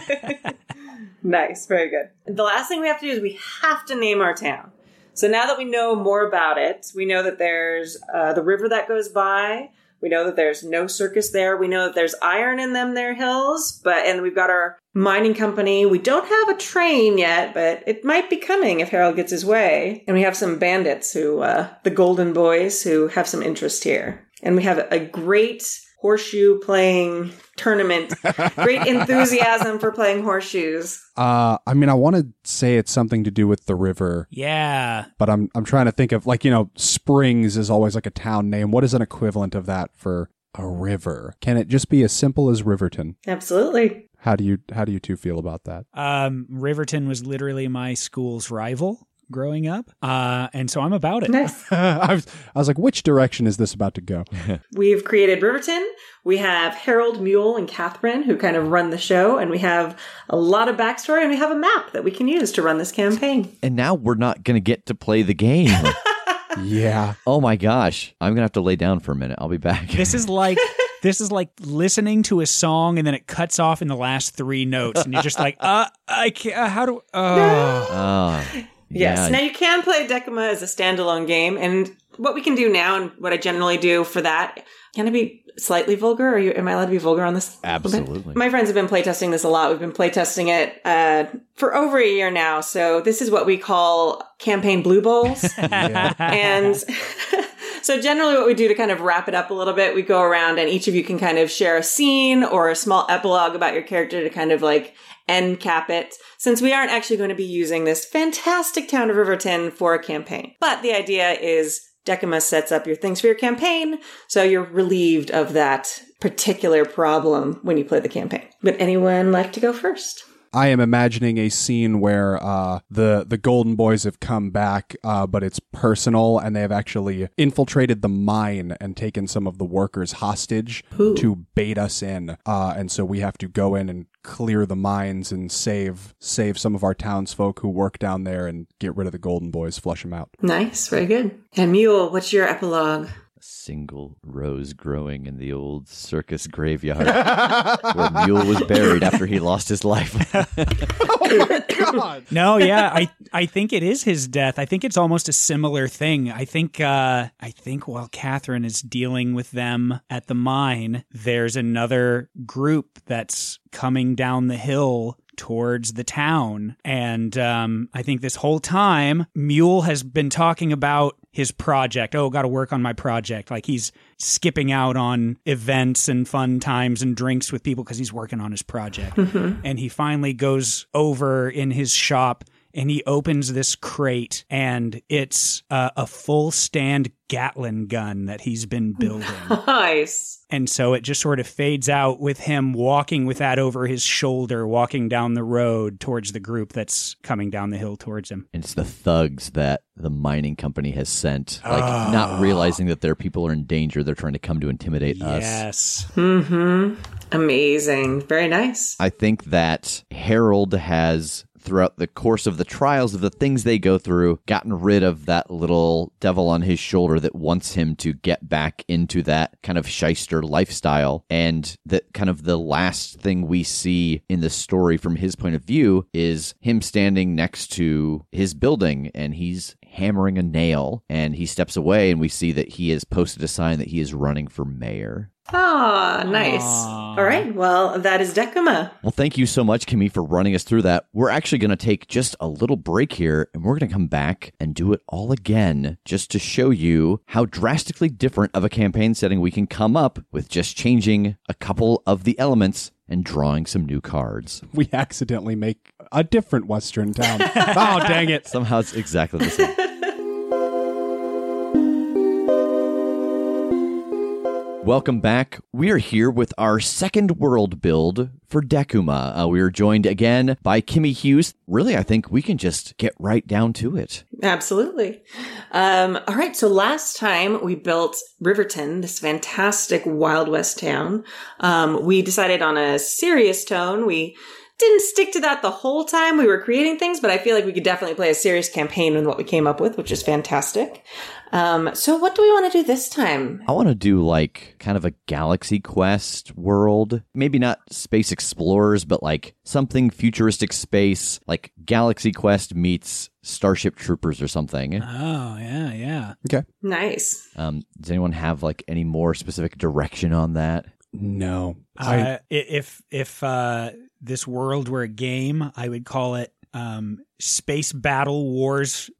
Nice. Very good. The last thing we have to do is we have to name our town. So now that we know more about it, we know that there's the river that goes by. We know that there's no circus there. We know that there's iron in them there hills, and we've got our mining company. We don't have a train yet, but it might be coming if Harold gets his way. And we have some bandits the Golden Boys, who have some interest here. And we have a great horseshoe playing tournament. Great enthusiasm for playing horseshoes. I want to say it's something to do with the river. Yeah. But I'm trying to think of, like, Springs is always like a town name. What is an equivalent of that for a river? Can it just be as simple as Riverton? Absolutely. How do you two feel about that? Riverton was literally my school's rival growing up, and so I'm about it. Nice. I was like, which direction is this about to go? We've created Riverton. We have Harold, Mule, and Catherine who kind of run the show, and we have a lot of backstory, and we have a map that we can use to run this campaign. And now we're not going to get to play the game. Yeah. Oh my gosh. I'm going to have to lay down for a minute. I'll be back. This is like listening to a song and then it cuts off in the last three notes, and you're just like, I can't. How do? Yes. Yeah. Now you can play Decima as a standalone game, and what we can do now, and what I generally do for that, can it be slightly vulgar? Am I allowed to be vulgar on this? Absolutely. My friends have been playtesting this a lot. We've been playtesting it for over a year now. So this is what we call campaign blue bowls. And so generally what we do to kind of wrap it up a little bit, we go around and each of you can kind of share a scene or a small epilogue about your character to kind of like end cap it, since we aren't actually going to be using this fantastic town of Riverton for a campaign. But the idea is Decima sets up your things for your campaign, so you're relieved of that particular problem when you play the campaign. Would anyone like to go first? I am imagining a scene where the Golden Boys have come back, but it's personal, and they have actually infiltrated the mine and taken some of the workers hostage to bait us in. And so we have to go in and clear the mines and save some of our townsfolk who work down there and get rid of the Golden Boys, flush them out. Nice, very good. And Mule, what's your epilogue? A single rose growing in the old circus graveyard where Mule was buried after he lost his life. my God. No, yeah, I think it is his death. I think it's almost a similar thing. I think while Catherine is dealing with them at the mine, there's another group that's coming down the hill towards the town. And I think this whole time, Mule has been talking about his project. Oh, got to work on my project. Like he's skipping out on events and fun times and drinks with people because he's working on his project. And he finally goes over in his shop and he opens this crate, and it's a full stand Gatling gun that he's been building. Nice. And so it just sort of fades out with him walking with that over his shoulder, walking down the road towards the group that's coming down the hill towards him. And it's the thugs that the mining company has sent, like not realizing that their people are in danger. They're trying to come to intimidate us. Yes. Amazing. Very nice. I think that Harold has, throughout the course of the trials of the things they go through, gotten rid of that little devil on his shoulder that wants him to get back into that kind of shyster lifestyle. And that kind of the last thing we see in the story from his point of view is him standing next to his building, and he's hammering a nail, and he steps away, and we see that he has posted a sign that he is running for mayor. Ah, nice. All right. Well, that is Decuma. Well, thank you so much, Kimmy, for running us through that. We're actually going to take just a little break here, and we're going to come back and do it all again just to show you how drastically different of a campaign setting we can come up with just changing a couple of the elements and drawing some new cards. We accidentally make a different Western town. Oh, dang it. Somehow it's exactly the same. Welcome back. We are here with our second world build for Decuma. We are joined again by Kimmy Hughes. Really, I think we can just get right down to it. Absolutely. All right. So last time we built Riverton, this fantastic Wild West town. We decided on a serious tone. We didn't stick to that the whole time we were creating things, but I feel like we could definitely play a serious campaign with what we came up with, which is fantastic. So what do we want to do this time? I want to do like kind of a Galaxy Quest world. Maybe not Space Explorers, but like something futuristic space, like Galaxy Quest meets Starship Troopers or something. Oh, yeah. Okay. Nice. Does anyone have like any more specific direction on that? No. If this world were a game, I would call it Space Battle Wars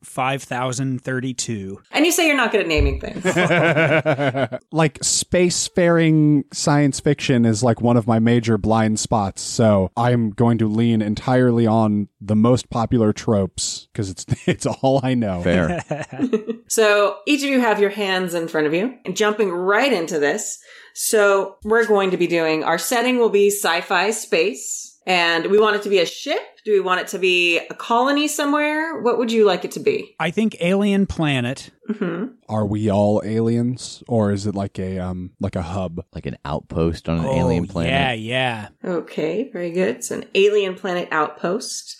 5032. And you say you're not good at naming things. Like spacefaring science fiction is like one of my major blind spots. So I'm going to lean entirely on the most popular tropes because it's all I know. Fair. So each of you have your hands in front of you and jumping right into this. So we're going to be doing, our setting will be sci-fi space. And we want it to be a ship? Do we want it to be a colony somewhere? What would you like it to be? I think alien planet. Mm-hmm. Are we all aliens, or is it like a hub, like an outpost on an alien planet? Yeah. Okay, very good. It's an alien planet outpost.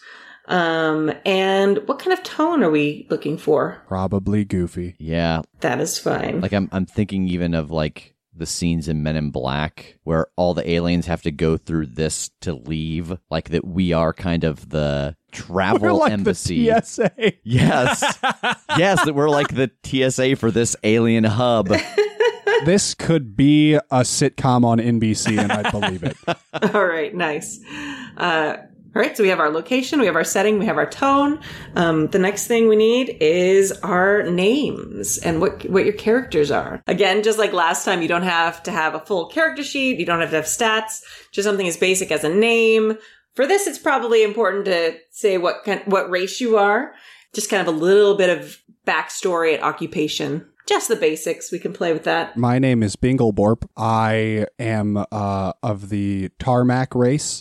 And what kind of tone are we looking for? Probably goofy. Yeah, that is fine. Like I'm thinking even of like the scenes in Men in Black where all the aliens have to go through this to leave, like that we are kind of the travel we're like embassy. The TSA. Yes. Yes, that we're like the TSA for this alien hub. This could be a sitcom on NBC and I'd believe it. All right, nice. All right, so we have our location, we have our setting, we have our tone. The next thing we need is our names and what your characters are. Again, just like last time, you don't have to have a full character sheet. You don't have to have stats. Just something as basic as a name. For this, it's probably important to say what race you are. Just kind of a little bit of backstory and occupation. Just the basics. We can play with that. My name is Bingleborp. I am of the Tarmac race.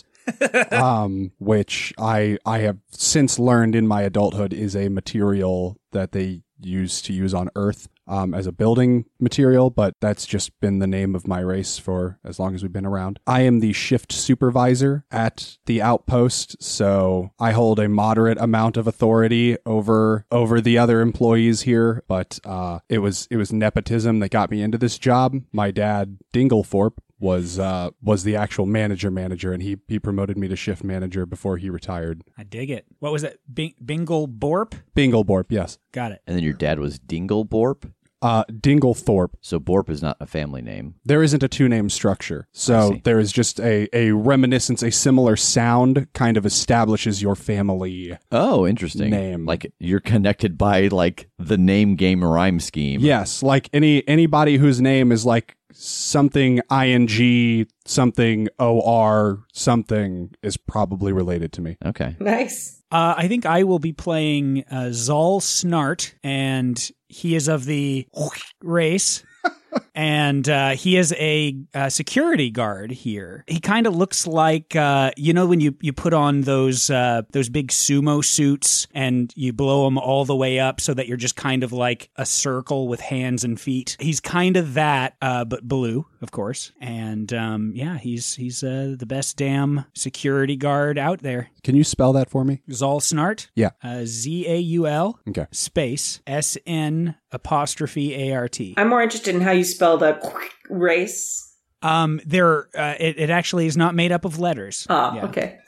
Which I have since learned in my adulthood is a material that they used to use on Earth as a building material, but that's just been the name of my race for as long as we've been around. I am the shift supervisor at the outpost, so I hold a moderate amount of authority over the other employees here, but it was nepotism that got me into this job. My dad, Dinglethorpe, was the actual manager, and he promoted me to shift manager before he retired. I dig it. What was it? Bingleborp? Bingleborp, yes. Got it. And then your dad was Dingleborp? Dinglethorpe. So Borp is not a family name. There isn't a two-name structure. So there is just a reminiscence, a similar sound kind of establishes your family. Oh, interesting. Name. Like you're connected by like the name game rhyme scheme. Yes, like anybody whose name is like something ing, something or, something is probably related to me. Okay. Nice. I think I will be playing Zal Snart, and he is of the race. And he is a security guard here. He kind of looks like, when you put on those big sumo suits and you blow them all the way up so that you're just kind of like a circle with hands and feet. He's kind of that, but blue, of course. And he's the best damn security guard out there. Can you spell that for me? Zal Snart? Yeah. Zaul okay. space SN apostrophe ART. I'm more interested in how you spell the race. It actually is not made up of letters. Oh, yeah. Okay.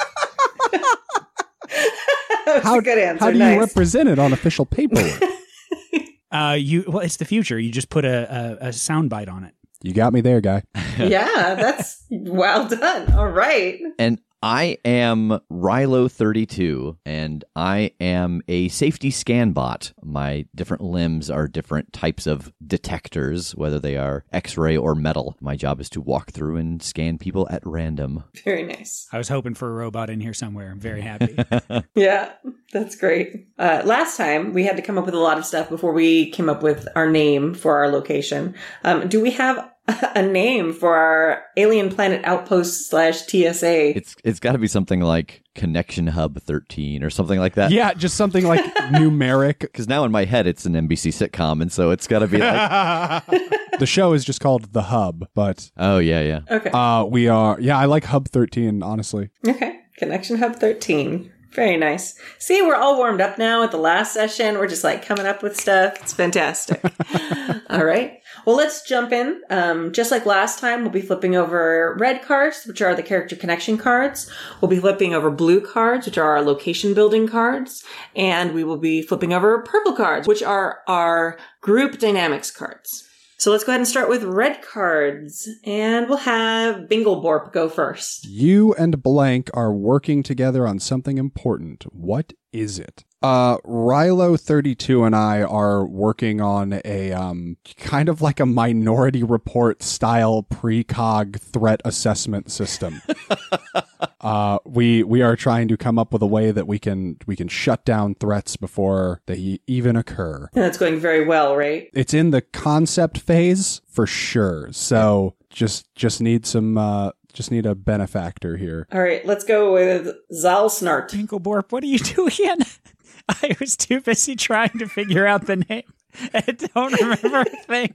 That's a good answer. How do nice. you represent it on official paperwork? It's the future. You just put a soundbite on it. You got me there, guy. Yeah, that's well done. All right. And I am Rilo32, and I am a safety scan bot. My different limbs are different types of detectors, whether they are X-ray or metal. My job is to walk through and scan people at random. Very nice. I was hoping for a robot in here somewhere. I'm very happy. Yeah, that's great. Last time, we had to come up with a lot of stuff before we came up with our name for our location. Do we have a name for our alien planet outpost / TSA? It's got to be something like Connection Hub 13 or something like that. Yeah, just something like numeric. Because now in my head it's an NBC sitcom, and so it's got to be like the show is just called The Hub, but oh yeah. Okay. We are. Yeah, I like Hub 13 honestly. Okay, Connection Hub 13. Very nice. See, we're all warmed up now at the last session. We're just like coming up with stuff. It's fantastic. All right. Well, let's jump in. Just like last time, we'll be flipping over red cards, which are the character connection cards. We'll be flipping over blue cards, which are our location building cards. And we will be flipping over purple cards, which are our group dynamics cards. So let's go ahead and start with red cards, and we'll have Bingleborp go first. You and Blank are working together on something important. What is it? Rilo32 and I are working on a kind of like a Minority Report style precog threat assessment system. We are trying to come up with a way that we can shut down threats before they even occur. And that's going very well, right? It's in the concept phase for sure. So just need some just need a benefactor here. All right, let's go with Zal Snart. Bingleborp, what are you doing? I was too busy trying to figure out the name. I don't remember a thing.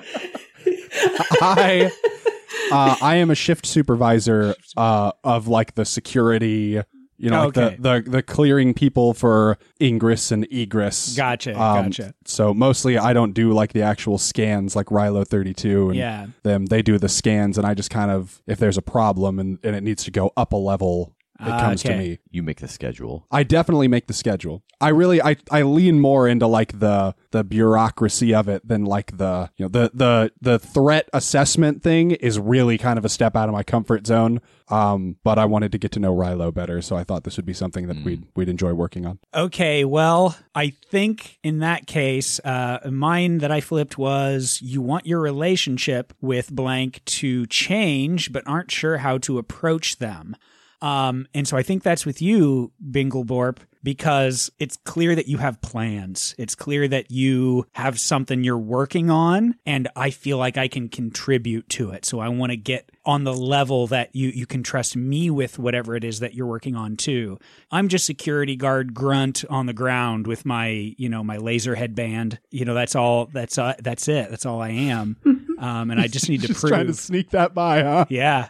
I am a shift supervisor of like the security, like the clearing people for ingress and egress. Gotcha. So mostly I don't do like the actual scans like Rilo32 and them. They do the scans, and I just kind of, if there's a problem and it needs to go up a level, it comes to me. You make the schedule. I definitely make the schedule. I lean more into like the bureaucracy of it than like the threat assessment thing is really kind of a step out of my comfort zone. But I wanted to get to know Rilo better, so I thought this would be something that we'd enjoy working on. Okay, well, I think in that case, mine that I flipped was you want your relationship with Blank to change, but aren't sure how to approach them. And so I think that's with you, Bingleborp. because it's clear that you have plans. It's clear that you have something you're working on, and I feel like I can contribute to it. So I want to get on the level that you can trust me with whatever it is that you're working on too. I'm just security guard grunt on the ground with my, my laser headband. That's all. That's it. That's all I am. And I just need to just prove. Trying to sneak that by, huh? Yeah.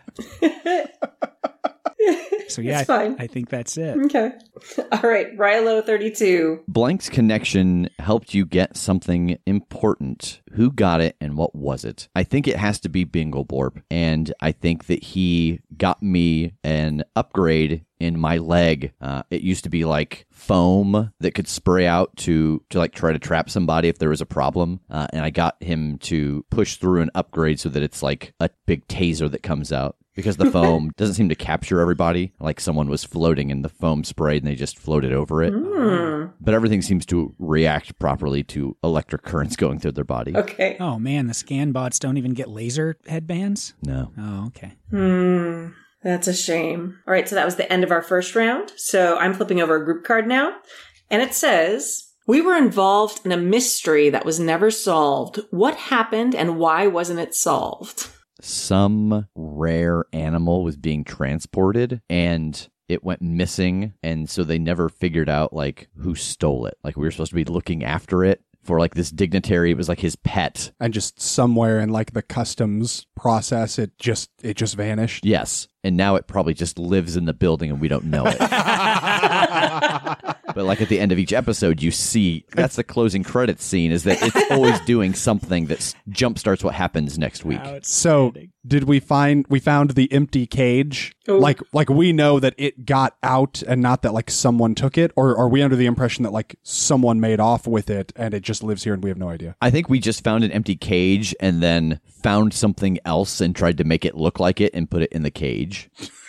So yeah, I think that's it. Okay. All right, Rilo 32. Blank's connection helped you get something important. Who got it and what was it? I think it has to be Bingleborp, and I think that he got me an upgrade in my leg. It used to be like foam that could spray out to like try to trap somebody if there was a problem. And I got him to push through an upgrade so that it's like a big taser that comes out. Because the foam doesn't seem to capture everybody, like someone was floating in the foam sprayed and they just floated over it. But everything seems to react properly to electric currents going through their body. Okay. Oh man, the scan bots don't even get laser headbands? No. Oh, okay. That's a shame. All right, so that was the end of our first round. So I'm flipping over a group card now. And it says, we were involved in a mystery that was never solved. What happened and why wasn't it solved? Some rare animal was being transported and it went missing. And so they never figured out like who stole it. Like we were supposed to be looking after it for like this dignitary. It was like his pet. And just somewhere in like the customs process, it just vanished. Yes. And now it probably just lives in the building and we don't know it. But like at the end of each episode, you see, that's the closing credits scene, is that it's always doing something that jumpstarts what happens next week. So did we found the empty cage? Ooh. Like we know that it got out and not that like someone took it? Or are we under the impression that like someone made off with it and it just lives here and we have no idea? I think we just found an empty cage and then found something else and tried to make it look like it and put it in the cage.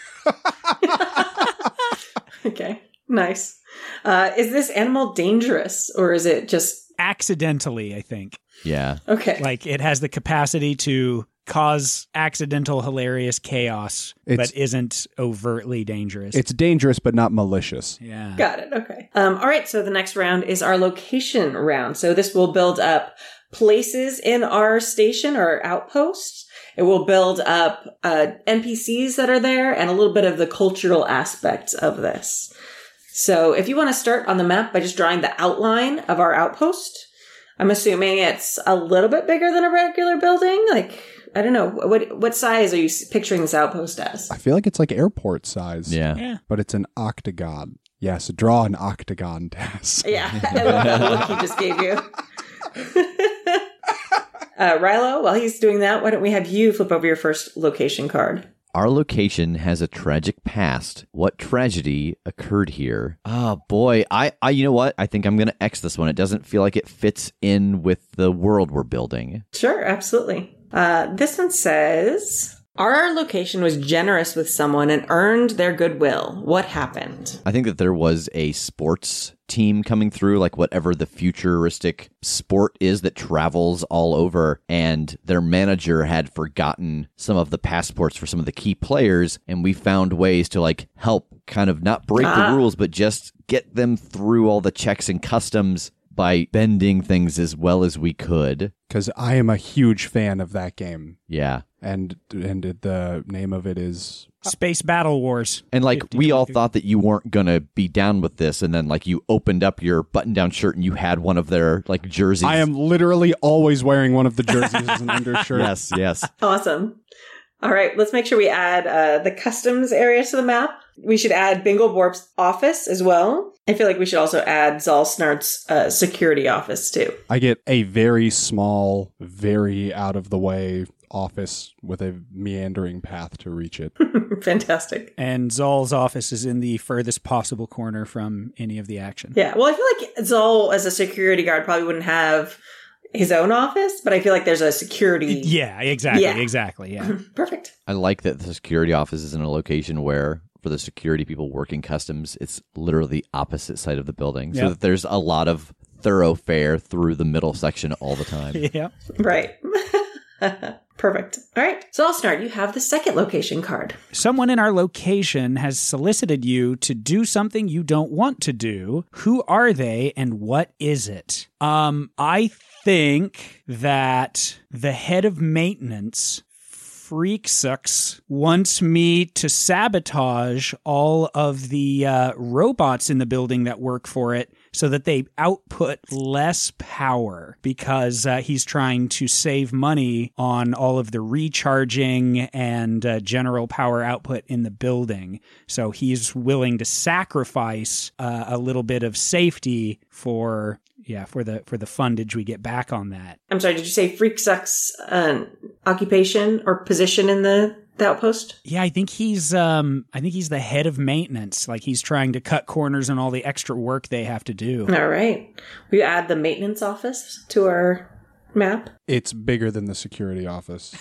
Okay, nice. Is this animal dangerous or is it just... Accidentally, I think. Yeah. Okay. Like it has the capacity to cause accidental, hilarious chaos, but isn't overtly dangerous. It's dangerous, but not malicious. Yeah. Got it. Okay. All right. So the next round is our location round. So this will build up places in our station or outposts. It will build up NPCs that are there and a little bit of the cultural aspects of this. So if you want to start on the map by just drawing the outline of our outpost, I'm assuming it's a little bit bigger than a regular building. Like, I don't know. What size are you picturing this outpost as? I feel like it's like airport size. Yeah. But it's an octagon. Yes, draw an octagon, Tess. Yeah. I love that look he just gave you. Rilo, while he's doing that, why don't we have you flip over your first location card? Our location has a tragic past. What tragedy occurred here? Oh boy, I you know what? I think I'm gonna X this one. It doesn't feel like it fits in with the world we're building. Sure, absolutely. This one says, our location was generous with someone and earned their goodwill. What happened? I think that there was a sports team coming through, like whatever the futuristic sport is that travels all over, and their manager had forgotten some of the passports for some of the key players, and we found ways to like help kind of not break the rules, but just get them through all the checks and customs by bending things as well as we could. Because I am a huge fan of that game. Yeah. And the name of it is... Space Battle Wars. And like we all thought that you weren't gonna be down with this, and then like you opened up your button-down shirt and you had one of their like jerseys. I am literally always wearing one of the jerseys as an undershirt. Yes. Awesome. All right, let's make sure we add the customs area to the map. We should add Bingleborp's office as well. I feel like we should also add Zalsnart's security office too. I get a very small, very out-of-the-way office with a meandering path to reach it. Fantastic. And Zal's office is in the furthest possible corner from any of the action. Yeah, well, I feel like Zal, as a security guard, probably wouldn't have his own office, but I feel like there's a security... Yeah, exactly, yeah. Perfect. I like that the security office is in a location where, for the security people working customs, it's literally the opposite side of the building. So that there's a lot of thoroughfare through the middle section all the time. Yeah. Right. Perfect. All right. So I'll start. You have the second location card. Someone in our location has solicited you to do something you don't want to do. Who are they and what is it? I think that the head of maintenance, Freaksucks, wants me to sabotage all of the robots in the building that work for it so that they output less power because he's trying to save money on all of the recharging and general power output in the building. So he's willing to sacrifice a little bit of safety for the fundage we get back on that. I'm sorry, did you say Freaksuck's occupation or position in the outpost? Yeah, I think he's the head of maintenance. Like he's trying to cut corners on all the extra work they have to do. All right. We add the maintenance office to our map. It's bigger than the security office.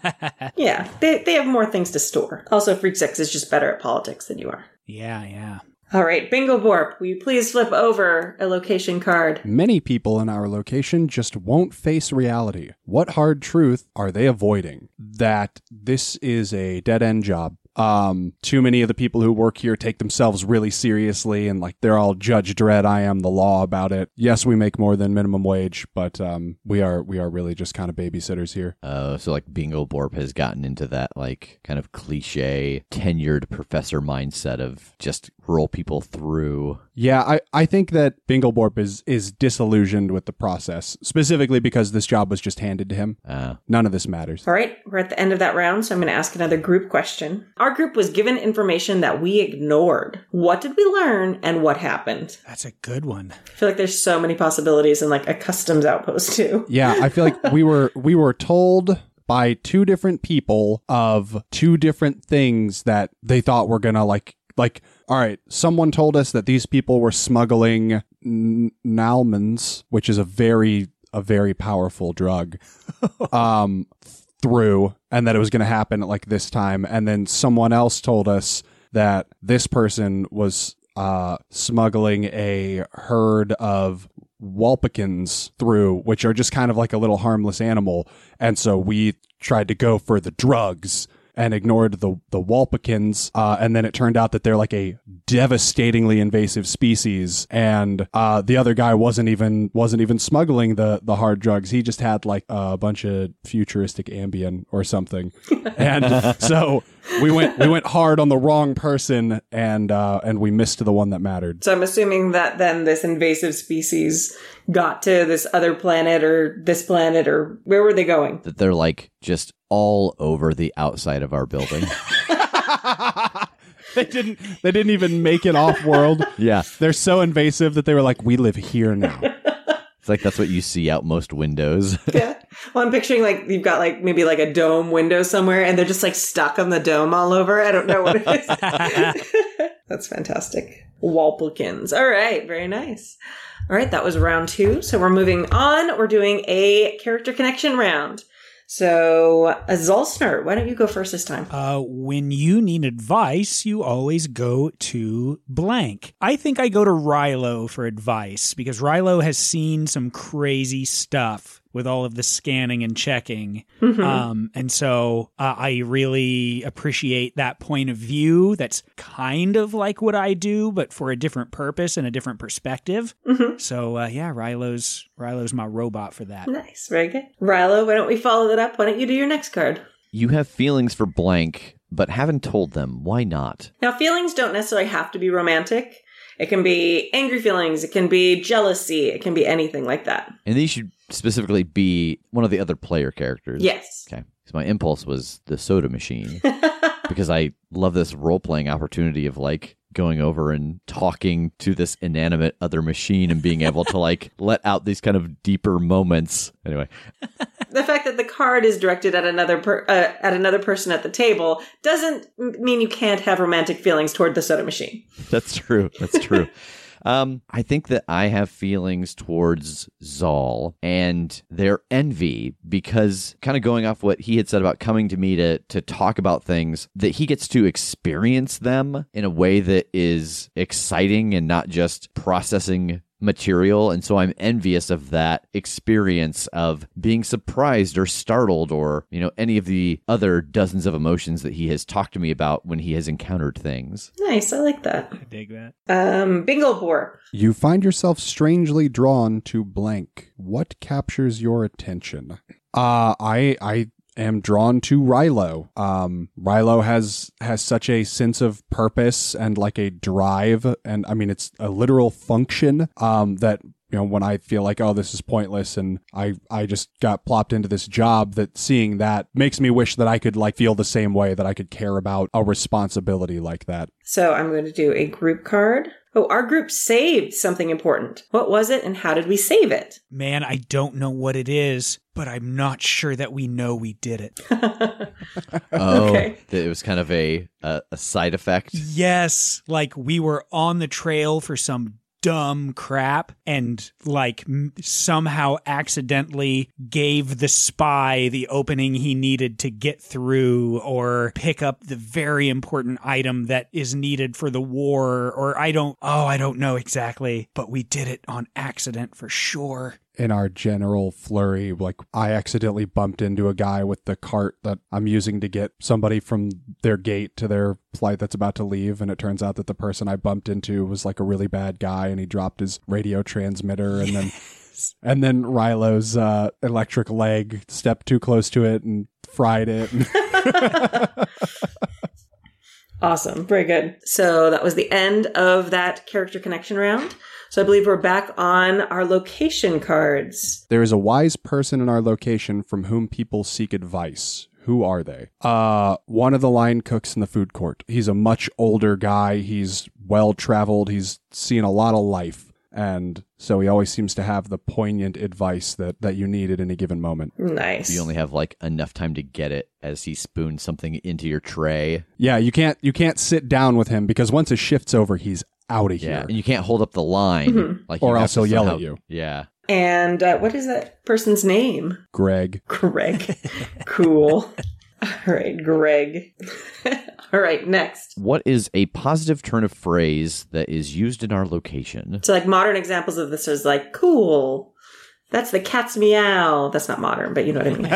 Yeah, they have more things to store. Also, Freaksucks is just better at politics than you are. Yeah. All right, Bingo Borp, will you please flip over a location card? Many people in our location just won't face reality. What hard truth are they avoiding? That this is a dead-end job. Too many of the people who work here take themselves really seriously and like they're all Judge Dredd, I am the law about it. Yes, we make more than minimum wage, but we are really just kind of babysitters here. So like Bingo Borp has gotten into that like kind of cliche tenured professor mindset of just roll people through. Yeah, I think that Bingo Borp is disillusioned with the process, specifically because this job was just handed to him. None of this matters. All right, we're at the end of that round, so I'm going to ask another group question. Our group was given information that we ignored. What did we learn and what happened? That's a good one. I feel like there's so many possibilities in like a customs outpost too. Yeah, I feel like we were told by two different people of two different things that they thought were gonna like, all right, someone told us that these people were smuggling Nalmans, which is a very powerful drug, through, and that it was going to happen at like this time. And then someone else told us that this person was smuggling a herd of Walpikins through, which are just kind of like a little harmless animal. And so we tried to go for the drugs and ignored the Walpikins, and then it turned out that they're like a devastatingly invasive species, and the other guy wasn't even smuggling the hard drugs. He just had like a bunch of futuristic Ambien or something, and so we went hard on the wrong person, and we missed the one that mattered. So I'm assuming that then this invasive species got to this other planet or this planet, or where were they going? That they're like just all over the outside of our building. They didn't even make it off world. Yeah. They're so invasive that they were like, we live here now. It's like that's what you see out most windows. Yeah. Well, I'm picturing like you've got like maybe like a dome window somewhere and they're just like stuck on the dome all over. I don't know what it is. That's fantastic. Walpikins. All right. Very nice. All right. That was round 2. So we're moving on. We're doing a character connection round. So, Zolsner, why don't you go first this time? When you need advice, you always go to blank. I think I go to Rilo for advice because Rilo has seen some crazy stuff with all of the scanning and checking. Mm-hmm. And so I really appreciate that point of view. That's kind of like what I do, but for a different purpose and a different perspective. Mm-hmm. So Rilo's my robot for that. Nice. Very good. Rilo, why don't we follow that up? Why don't you do your next card? You have feelings for blank, but haven't told them. Why not? Now, feelings don't necessarily have to be romantic. It can be angry feelings. It can be jealousy. It can be anything like that. And these should specifically be one of the other player characters. Yes. Okay. So my impulse was the soda machine because I love this role-playing opportunity of like going over and talking to this inanimate other machine and being able to like let out these kind of deeper moments. Anyway. The fact that the card is directed at another person at the table doesn't mean you can't have romantic feelings toward the soda machine. That's true. That's true. I think that I have feelings towards Zal and their envy because kind of going off what he had said about coming to me to talk about things, that he gets to experience them in a way that is exciting and not just processing material, and so I'm envious of that experience of being surprised or startled or, any of the other dozens of emotions that he has talked to me about when he has encountered things. Nice, I like that. I dig that. Binglebor. You find yourself strangely drawn to blank. What captures your attention? I am drawn to Rilo. Rilo has such a sense of purpose and like a drive, and I mean it's a literal function that when I feel like, oh, this is pointless and I just got plopped into this job, that seeing that makes me wish that I could like feel the same way, that I could care about a responsibility like that. So I'm going to do a group card. Oh, our group saved something important. What was it and how did we save it? Man, I don't know what it is, but I'm not sure that we know we did it. Okay. It was kind of a side effect. Yes, like we were on the trail for some dumb crap and like somehow accidentally gave the spy the opening he needed to get through or pick up the very important item that is needed for the war, or I don't know exactly, but we did it on accident for sure. In our general flurry, like I accidentally bumped into a guy with the cart that I'm using to get somebody from their gate to their flight that's about to leave, and it turns out that the person I bumped into was like a really bad guy, and he dropped his radio transmitter, and then Rilo's electric leg stepped too close to it and fried it. Awesome. Very good. So that was the end of that character connection round. So I believe we're back on our location cards. There is a wise person in our location from whom people seek advice. Who are they? One of the line cooks in the food court. He's a much older guy. He's well-traveled. He's seen a lot of life. And so he always seems to have the poignant advice that you need at any given moment. Nice. You only have like enough time to get it as he spoons something into your tray. Yeah, you can't sit down with him because once his shift's over, he's out of Yeah, here. and you can't hold up the line. Mm-hmm. Like Or you have else he'll to yell somehow- at you. Yeah. And what is that person's name? Greg. Greg. Cool. All right, Greg. All right, next. What is a positive turn of phrase that is used in our location? So like modern examples of this is like, cool. That's the cat's meow. That's not modern, but you know what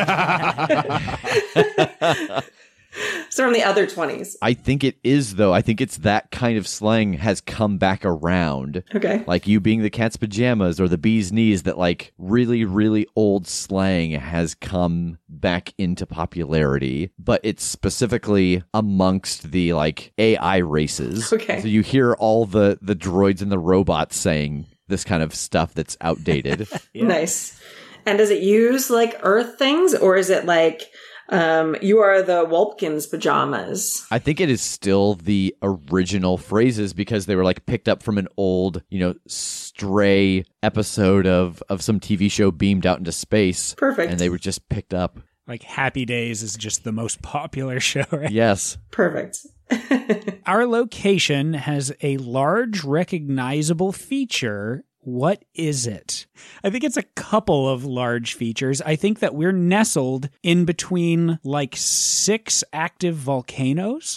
I mean. So from the other 20s. I think it is, though. I think it's that kind of slang has come back around. Okay. Like you being the cat's pajamas or the bee's knees, that like really, really old slang has come back into popularity, but it's specifically amongst the like AI races. Okay. So you hear all the droids and the robots saying this kind of stuff that's outdated. Yeah. Nice. And does it use like Earth things, or is it like you are the Wolpkins pajamas? I think it is still the original phrases because they were like picked up from an old, stray episode of some TV show beamed out into space. Perfect. And they were just picked up. Like Happy Days is just the most popular show, right? Yes. Perfect. Our location has a large recognizable feature. What is it? I think it's a couple of large features. I think that we're nestled in between like 6 active volcanoes.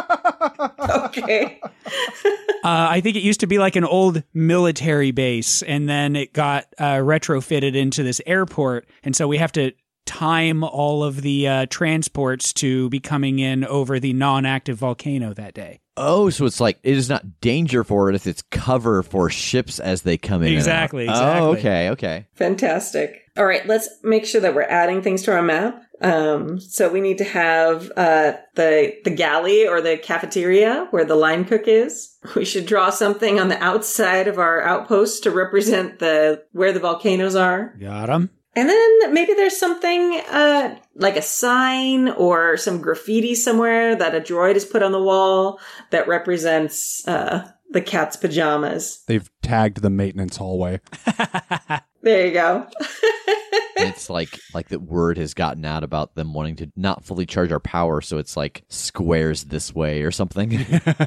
Okay. I think it used to be like an old military base, and then it got retrofitted into this airport. And so we have to time all of the transports to be coming in over the non-active volcano that day. Oh, so it's like it is not danger for it if it's cover for ships as they come in. Exactly. And out. Oh, okay. Fantastic. All right, let's make sure that we're adding things to our map. So we need to have the galley or the cafeteria where the line cook is. We should draw something on the outside of our outpost to represent where the volcanoes are. Got them. And then maybe there's something like a sign or some graffiti somewhere that a droid has put on the wall that represents the cat's pajamas. They've tagged the maintenance hallway. There you go. And it's like the word has gotten out about them wanting to not fully charge our power, so it's like squares this way or something.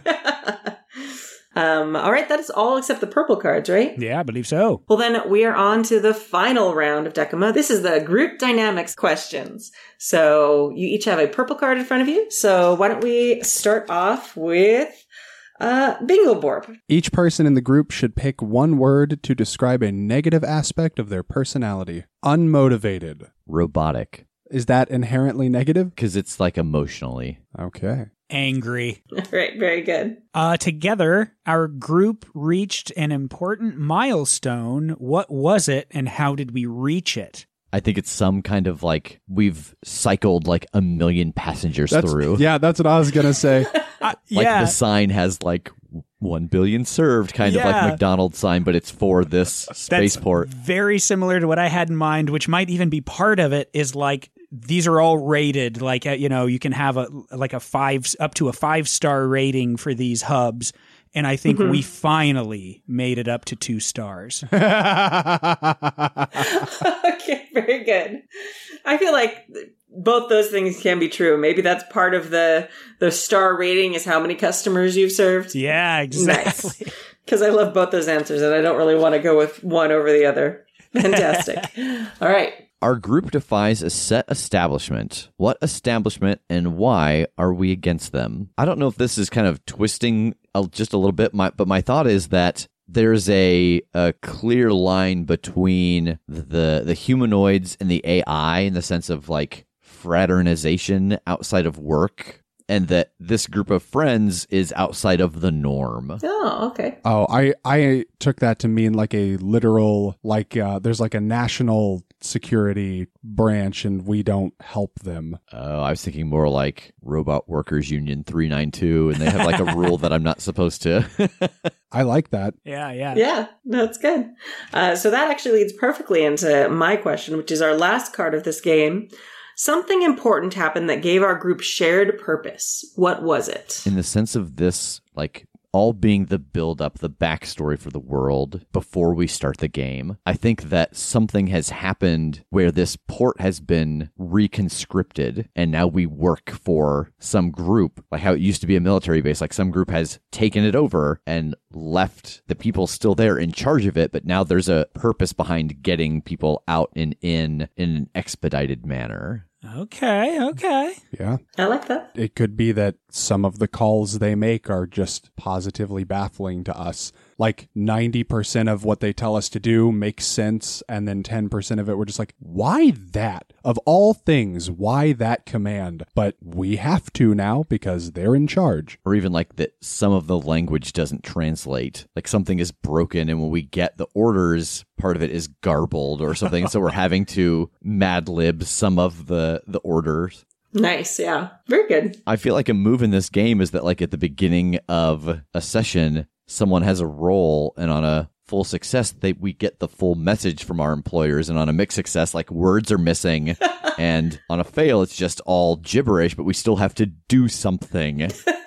All right, that is all except the purple cards, right? Yeah, I believe so. Well, then we are on to the final round of Decima. This is the group dynamics questions. So you each have a purple card in front of you. So why don't we start off with Bingo Borb. Each person in the group should pick one word to describe a negative aspect of their personality. Unmotivated. Robotic. Is that inherently negative? Because it's like emotionally. Okay. Angry. All right, very good. Together, our group reached an important milestone. What was it, and how did we reach it? I think it's some kind of like we've cycled like 1 million passengers through. Yeah, that's what I was going to say. Like the sign has like 1 billion served, kind of like McDonald's sign, but it's for this spaceport. Very similar to what I had in mind, which might even be part of it, is like these are all rated. Like, you can have up to a 5-star rating for these hubs. And I think we finally made it up to 2 stars. Okay, very good. I feel like both those things can be true. Maybe that's part of the star rating is how many customers you've served. Yeah, exactly. Because I love both those answers and I don't really want to go with one over the other. Fantastic. All right. Our group defies a set establishment. What establishment and why are we against them? I don't know if this is kind of twisting just a little bit, but my thought is that there's a clear line between the humanoids and the AI in the sense of like fraternization outside of work, and that this group of friends is outside of the norm. Oh, okay. Oh, I took that to mean like a literal, like there's like a national security branch and we don't help them. Oh, I was thinking more like Robot Workers Union 392, and they have like a rule that I'm not supposed to. I like that. Yeah. Yeah, that's good. So that actually leads perfectly into my question, which is our last card of this game. Something important happened that gave our group shared purpose. What was it? In the sense of this, like, all being the build-up, the backstory for the world before we start the game, I think that something has happened where this port has been reconscripted, and now we work for some group, like how it used to be a military base, like some group has taken it over and left the people still there in charge of it, but now there's a purpose behind getting people out and in an expedited manner. Okay. Yeah. I like that. It could be that some of the calls they make are just positively baffling to us. Like 90% of what they tell us to do makes sense, and then 10% of it we're just like, why that? Of all things, why that command? But we have to now because they're in charge. Or even like that some of the language doesn't translate. Like something is broken, and when we get the orders, part of it is garbled or something. So we're having to Mad Lib some of the orders. Nice, yeah. Very good. I feel like a move in this game is that like at the beginning of a session, someone has a role, and on a full success, we get the full message from our employers, and on a mixed success, like words are missing, and on a fail, it's just all gibberish, but we still have to do something.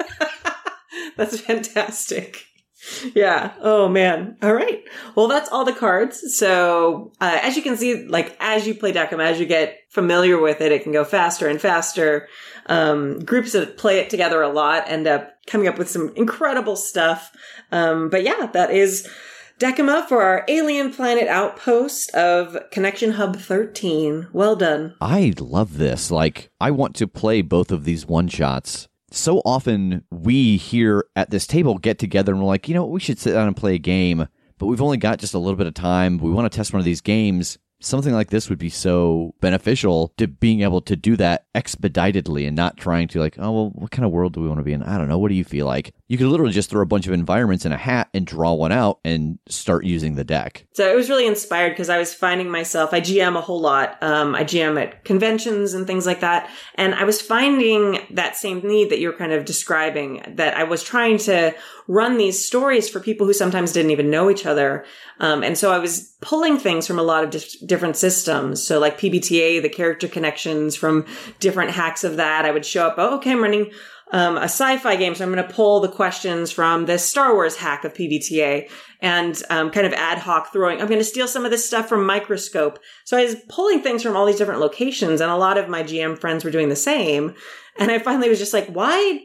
That's fantastic. Yeah. Oh, man. All right. Well, that's all the cards. So as you can see, like as you play Deckham, as you get familiar with it, it can go faster and faster. Groups that play it together a lot end up coming up with some incredible stuff. But yeah, that is Decima for our alien planet outpost of Connection Hub 13. Well done. I love this. Like, I want to play both of these one-shots. So often we here at this table get together and we're like, we should sit down and play a game, but we've only got just a little bit of time. We want to test one of these games. Something like this would be so beneficial to being able to do that expeditedly and not trying to like, oh, well, what kind of world do we want to be in? I don't know. What do you feel like? You could literally just throw a bunch of environments in a hat and draw one out and start using the deck. So it was really inspired because I was finding myself, I GM a whole lot. I GM at conventions and things like that. And I was finding that same need that you're kind of describing, that I was trying to run these stories for people who sometimes didn't even know each other. And so I was pulling things from a lot of different systems. So like PBTA, the character connections from different hacks of that. I would show up, oh, okay, I'm running a sci-fi game, so I'm going to pull the questions from this Star Wars hack of PBTA and kind of ad hoc throwing. I'm going to steal some of this stuff from Microscope. So I was pulling things from all these different locations, and a lot of my GM friends were doing the same. And I finally was just like, why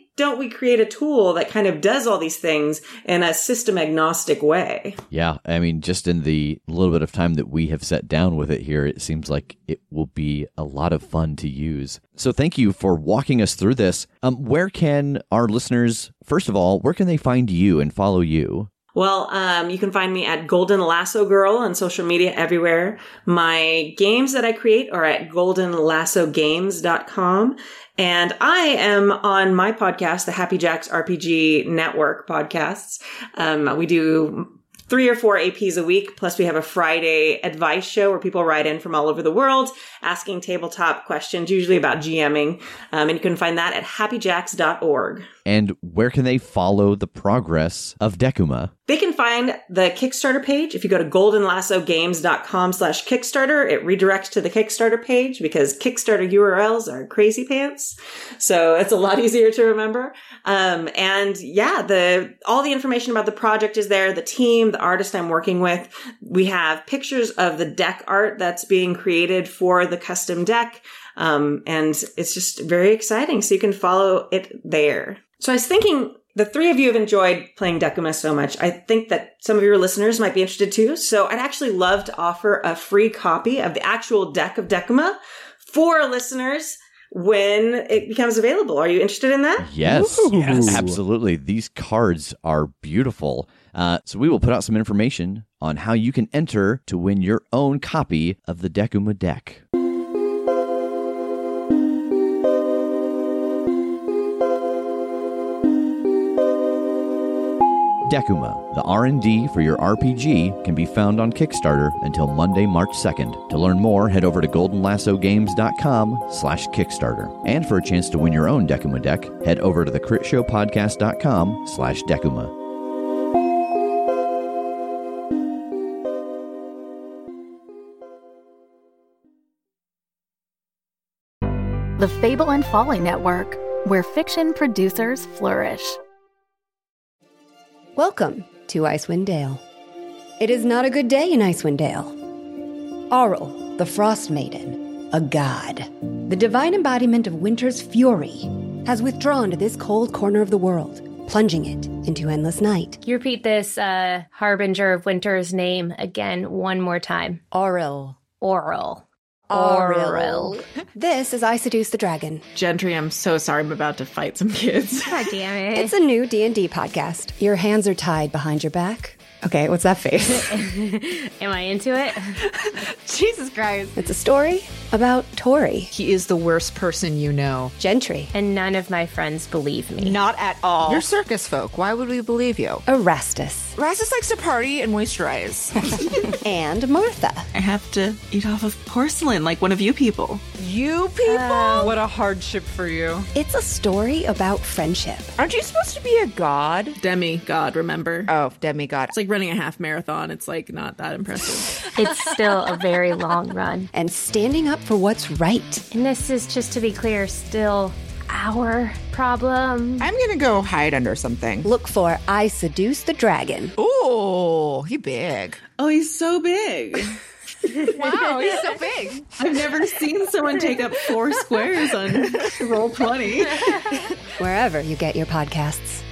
don't we create a tool that kind of does all these things in a system agnostic way? Yeah, I mean, just in the little bit of time that we have set down with it here, it seems like it will be a lot of fun to use. So thank you for walking us through this. Where can our listeners, first of all, where can they find you and follow you? Well, you can find me at Golden Lasso Girl on social media everywhere. My games that I create are at goldenlassogames.com. And I am on my podcast, the Happy Jacks RPG Network podcasts. We do 3 or 4 APs a week. Plus we have a Friday advice show where people write in from all over the world asking tabletop questions, usually about GMing. And you can find that at happyjacks.org. And where can they follow the progress of Decuma? They can find the Kickstarter page. If you go to goldenlassogames.com/Kickstarter, it redirects to the Kickstarter page because Kickstarter URLs are crazy pants. So it's a lot easier to remember. And yeah, all the information about the project is there. The team, the artist I'm working with. We have pictures of the deck art that's being created for the custom deck. And it's just very exciting. So you can follow it there. So I was thinking, the 3 of you have enjoyed playing Decuma so much. I think that some of your listeners might be interested too. So I'd actually love to offer a free copy of the actual deck of Decuma for listeners when it becomes available. Are you interested in that? Yes, Yes. absolutely. These cards are beautiful. So we will put out some information on how you can enter to win your own copy of the Decuma deck. Decuma, the R&D for your RPG, can be found on Kickstarter until Monday, March 2nd. To learn more, head over to goldenlassogames.com/Kickstarter. And for a chance to win your own Decuma deck, head over to thecritshowpodcast.com/Decuma. The Fable and Folly Network, where fiction producers flourish. Welcome to Icewind Dale. It is not a good day in Icewind Dale. Auril, the Frost Maiden, a god, the divine embodiment of winter's fury, has withdrawn to this cold corner of the world, plunging it into endless night. Can you repeat this harbinger of winter's name again one more time? Auril. Auril. Auril. This is I Seduce the Dragon. Gentry, I'm so sorry I'm about to fight some kids. God damn it. It's a new D&D podcast. Your hands are tied behind your back. Okay, what's that face? Am I into it? Jesus Christ. It's a story about Tori. He is the worst person you know. Gentry. And none of my friends believe me. Not at all. You're circus folk. Why would we believe you? Erastus. Erastus likes to party and moisturize. And Martha. I have to eat off of porcelain like one of you people. You people? What a hardship for you. It's a story about friendship. Aren't you supposed to be a god? Demigod, remember? Oh, demigod. It's like running a half marathon. It's like not that impressive. It's still a very long run. And standing up for what's right. And this is, just to be clear, still our problem. I'm gonna go hide under something. Look for I Seduce the Dragon. Ooh, he's big. Oh, he's so big. Wow, he's so big. I've never seen someone take up 4 squares on Roll20. Wherever you get your podcasts.